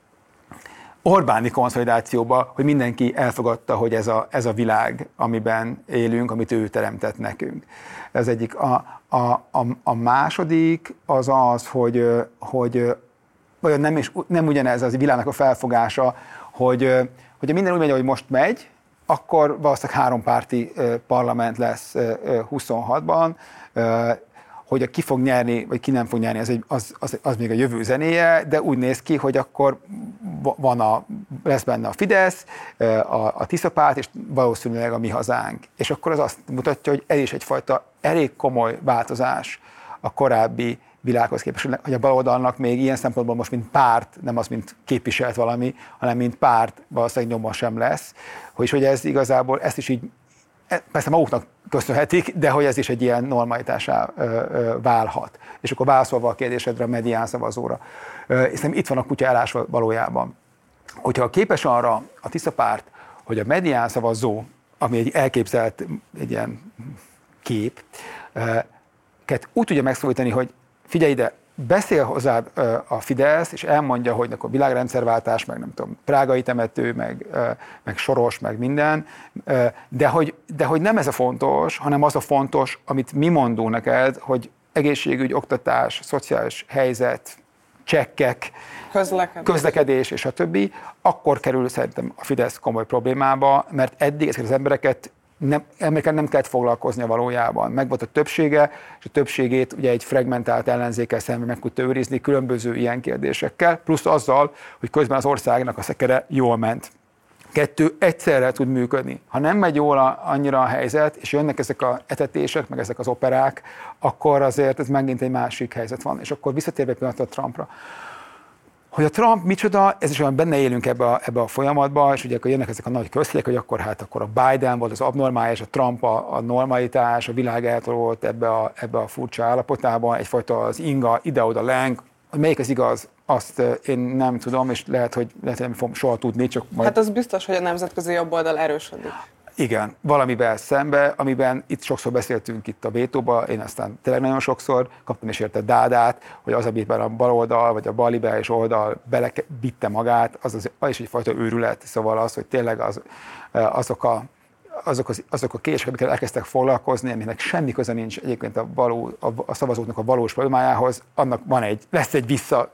Orbáni konszolidációba, hogy mindenki elfogadta, hogy ez a, ez a világ, amiben élünk, amit ő teremtett nekünk. Ez egyik. A, a, a, a második az az, hogy, hogy vajon nem, is, nem ugyanez az világnak a felfogása, hogy, hogy minden úgy megy, ahogy most megy, akkor valószínűleg hárompárti parlament lesz huszonhatban, hogy ki fog nyerni, vagy ki nem fog nyerni, az, egy, az, az, az még a jövő zenéje, de úgy néz ki, hogy akkor van a, lesz benne a Fidesz, a, a Tiszapárt, és valószínűleg a Mi Hazánk. És akkor az azt mutatja, hogy ez is egyfajta elég komoly változás a korábbi világhoz képest, hogy a baloldalnak még ilyen szempontból most mint párt, nem az, mint képviselt valami, hanem mint párt valószínűleg nyoma sem lesz, hogy, hogy ez igazából ezt is így, persze maguknak köszönhetik, de hogy ez is egy ilyen normalitásá válhat. És akkor válaszolva a kérdésedre, a medián szavazóra. És itt van a kutya elásva valójában. Hogyha képes arra a Tiszapárt, hogy a medián szavazó, ami egy elképzelt, egy ilyen kép, úgy tudja megszólítani, hogy figyelj ide, beszél hozzád a Fidesz, és elmondja, hogy akkor világrendszerváltás, meg nem tudom, prágai temető, meg, meg Soros, meg minden, de hogy, de hogy nem ez a fontos, hanem az a fontos, amit mi mondunk neked, hogy egészségügy, oktatás, szociális helyzet, csekkek, közlekedés, közlekedés és a többi, akkor kerül szerintem a Fidesz komoly problémába, mert eddig ezeket az embereket nem, emberekkel nem kellett foglalkoznia valójában. Meg volt a többsége, és a többségét ugye egy fragmentált ellenzékkel szemben meg tudta őrizni különböző ilyen kérdésekkel, plusz azzal, hogy közben az országnak a szekere jól ment. Kettő egyszerre tud működni. Ha nem megy jól a, annyira a helyzet, és jönnek ezek az etetések, meg ezek az operák, akkor azért ez megint egy másik helyzet van. És akkor visszatérve pillanatra Trumpra. Hogy a Trump micsoda, ez is olyan benne élünk ebbe a, ebbe a folyamatba, és ugye akkor jönnek ezek a nagy közlek, hogy akkor hát akkor a Biden volt az abnormális, a Trump a, a normalitás, a világ eltolódott ebbe a, ebbe a furcsa állapotában, egyfajta az inga ide-oda leng, hogy melyik az igaz, azt én nem tudom, és lehet, hogy, lehet, hogy nem fogom soha tudni, csak majd... Hát az biztos, hogy a nemzetközi jobboldal erősödik. Igen, valamivel szembe, amiben itt sokszor beszéltünk itt a vétóban, én aztán tényleg nagyon sokszor kaptam is érte dádát, hogy az, amiben a baloldal vagy a balliberális oldal belevitte magát, az, az, az is egyfajta őrület. Szóval az, hogy tényleg az, azok a azok, az, azok a kérdések, amikkel elkezdtek foglalkozni, aminek semmi köze nincs egyébként a, való, a, a szavazóknak a valós problémájához, annak van egy, lesz egy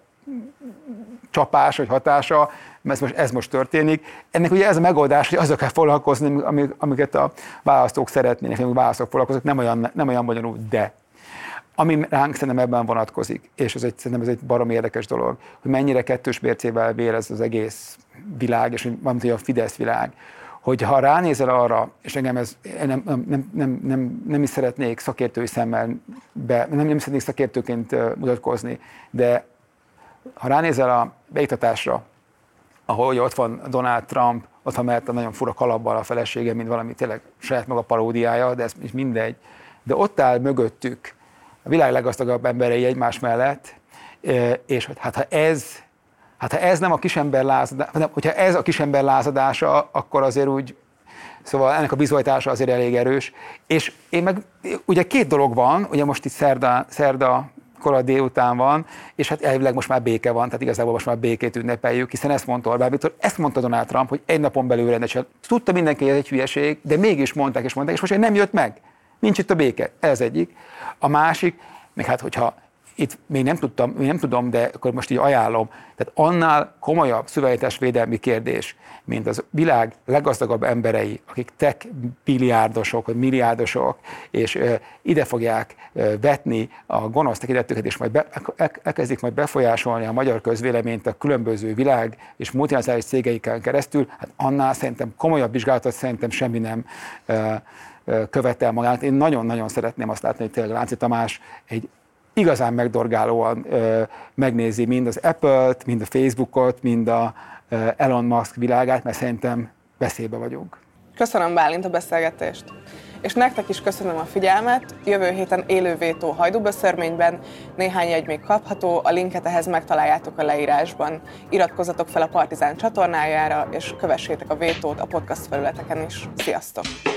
visszacsapás vagy hatása, ez most, ez most történik. Ennek ugye ez a megoldás, hogy azzal kell foglalkozni, amiket a választók szeretnének, amik választók foglalkoznak, nem olyan, nem olyan bonyolult, de ami ránk szerintem ebben vonatkozik, és ez egy, szerintem ez egy baromi érdekes dolog, hogy mennyire kettős mércével vér ez az egész világ, és valamint a Fidesz világ, hogy ha ránézel arra, és engem ez, nem, nem, nem, nem, nem is szeretnék szakértői szemmel, be, nem, nem szeretnék szakértőként mutatkozni, de ha ránézel a beiktatásra, ahol ott van Donald Trump, ott van mellett a nagyon fura kalappal a felesége, mint valami tényleg saját maga paródiája, de ez is mindegy. De ott áll mögöttük a világ leggazdagabb emberei egymás mellett, és hát ha ez, hát ha ez nem a kisember lázadása, hogyha ez a kisember lázadása, akkor azért úgy, szóval ennek a bizonyítása azért elég erős. És én meg, ugye két dolog van, ugye most itt szerda, szerda kora délután van, és hát elvileg most már béke van, tehát igazából most már békét ünnepeljük, hiszen ezt mondta Orbán Viktor, ezt mondta Donald Trump, hogy egy napon belül rendesen. Tudta mindenki, hogy ez egy hülyeség, de mégis mondták és mondták, és most nem jött meg. Nincs itt a béke. Ez egyik. A másik, meg hát hogyha itt még nem tudtam, még nem tudom, de akkor most így ajánlom, tehát annál komolyabb szövetésvédelmi kérdés, mint az világ leggazdagabb emberei, akik tech billiárdosok, vagy milliárdosok, és uh, ide fogják uh, vetni a gonosz tekintetüket, és majd be, elkezdik majd befolyásolni a magyar közvéleményt a különböző világ és multinacionális cégeiken keresztül, hát annál szerintem komolyabb vizsgálatot szerintem semmi nem uh, uh, követel magát. Én nagyon-nagyon szeretném azt látni, hogy tényleg Lánci Tamás egy igazán megdorgálóan ö, megnézi mind az Apple-t, mind a Facebookot, mind a ö, Elon Musk világát, mert szerintem veszélybe vagyunk. Köszönöm, Bálint, a beszélgetést. És nektek is köszönöm a figyelmet. Jövő héten élő vétó Hajdúböszörményben, néhány jegy még kapható, a linket ehhez megtaláljátok a leírásban. Iratkozzatok fel a Partizán csatornájára, és kövessétek a vétót a podcast felületeken is. Sziasztok!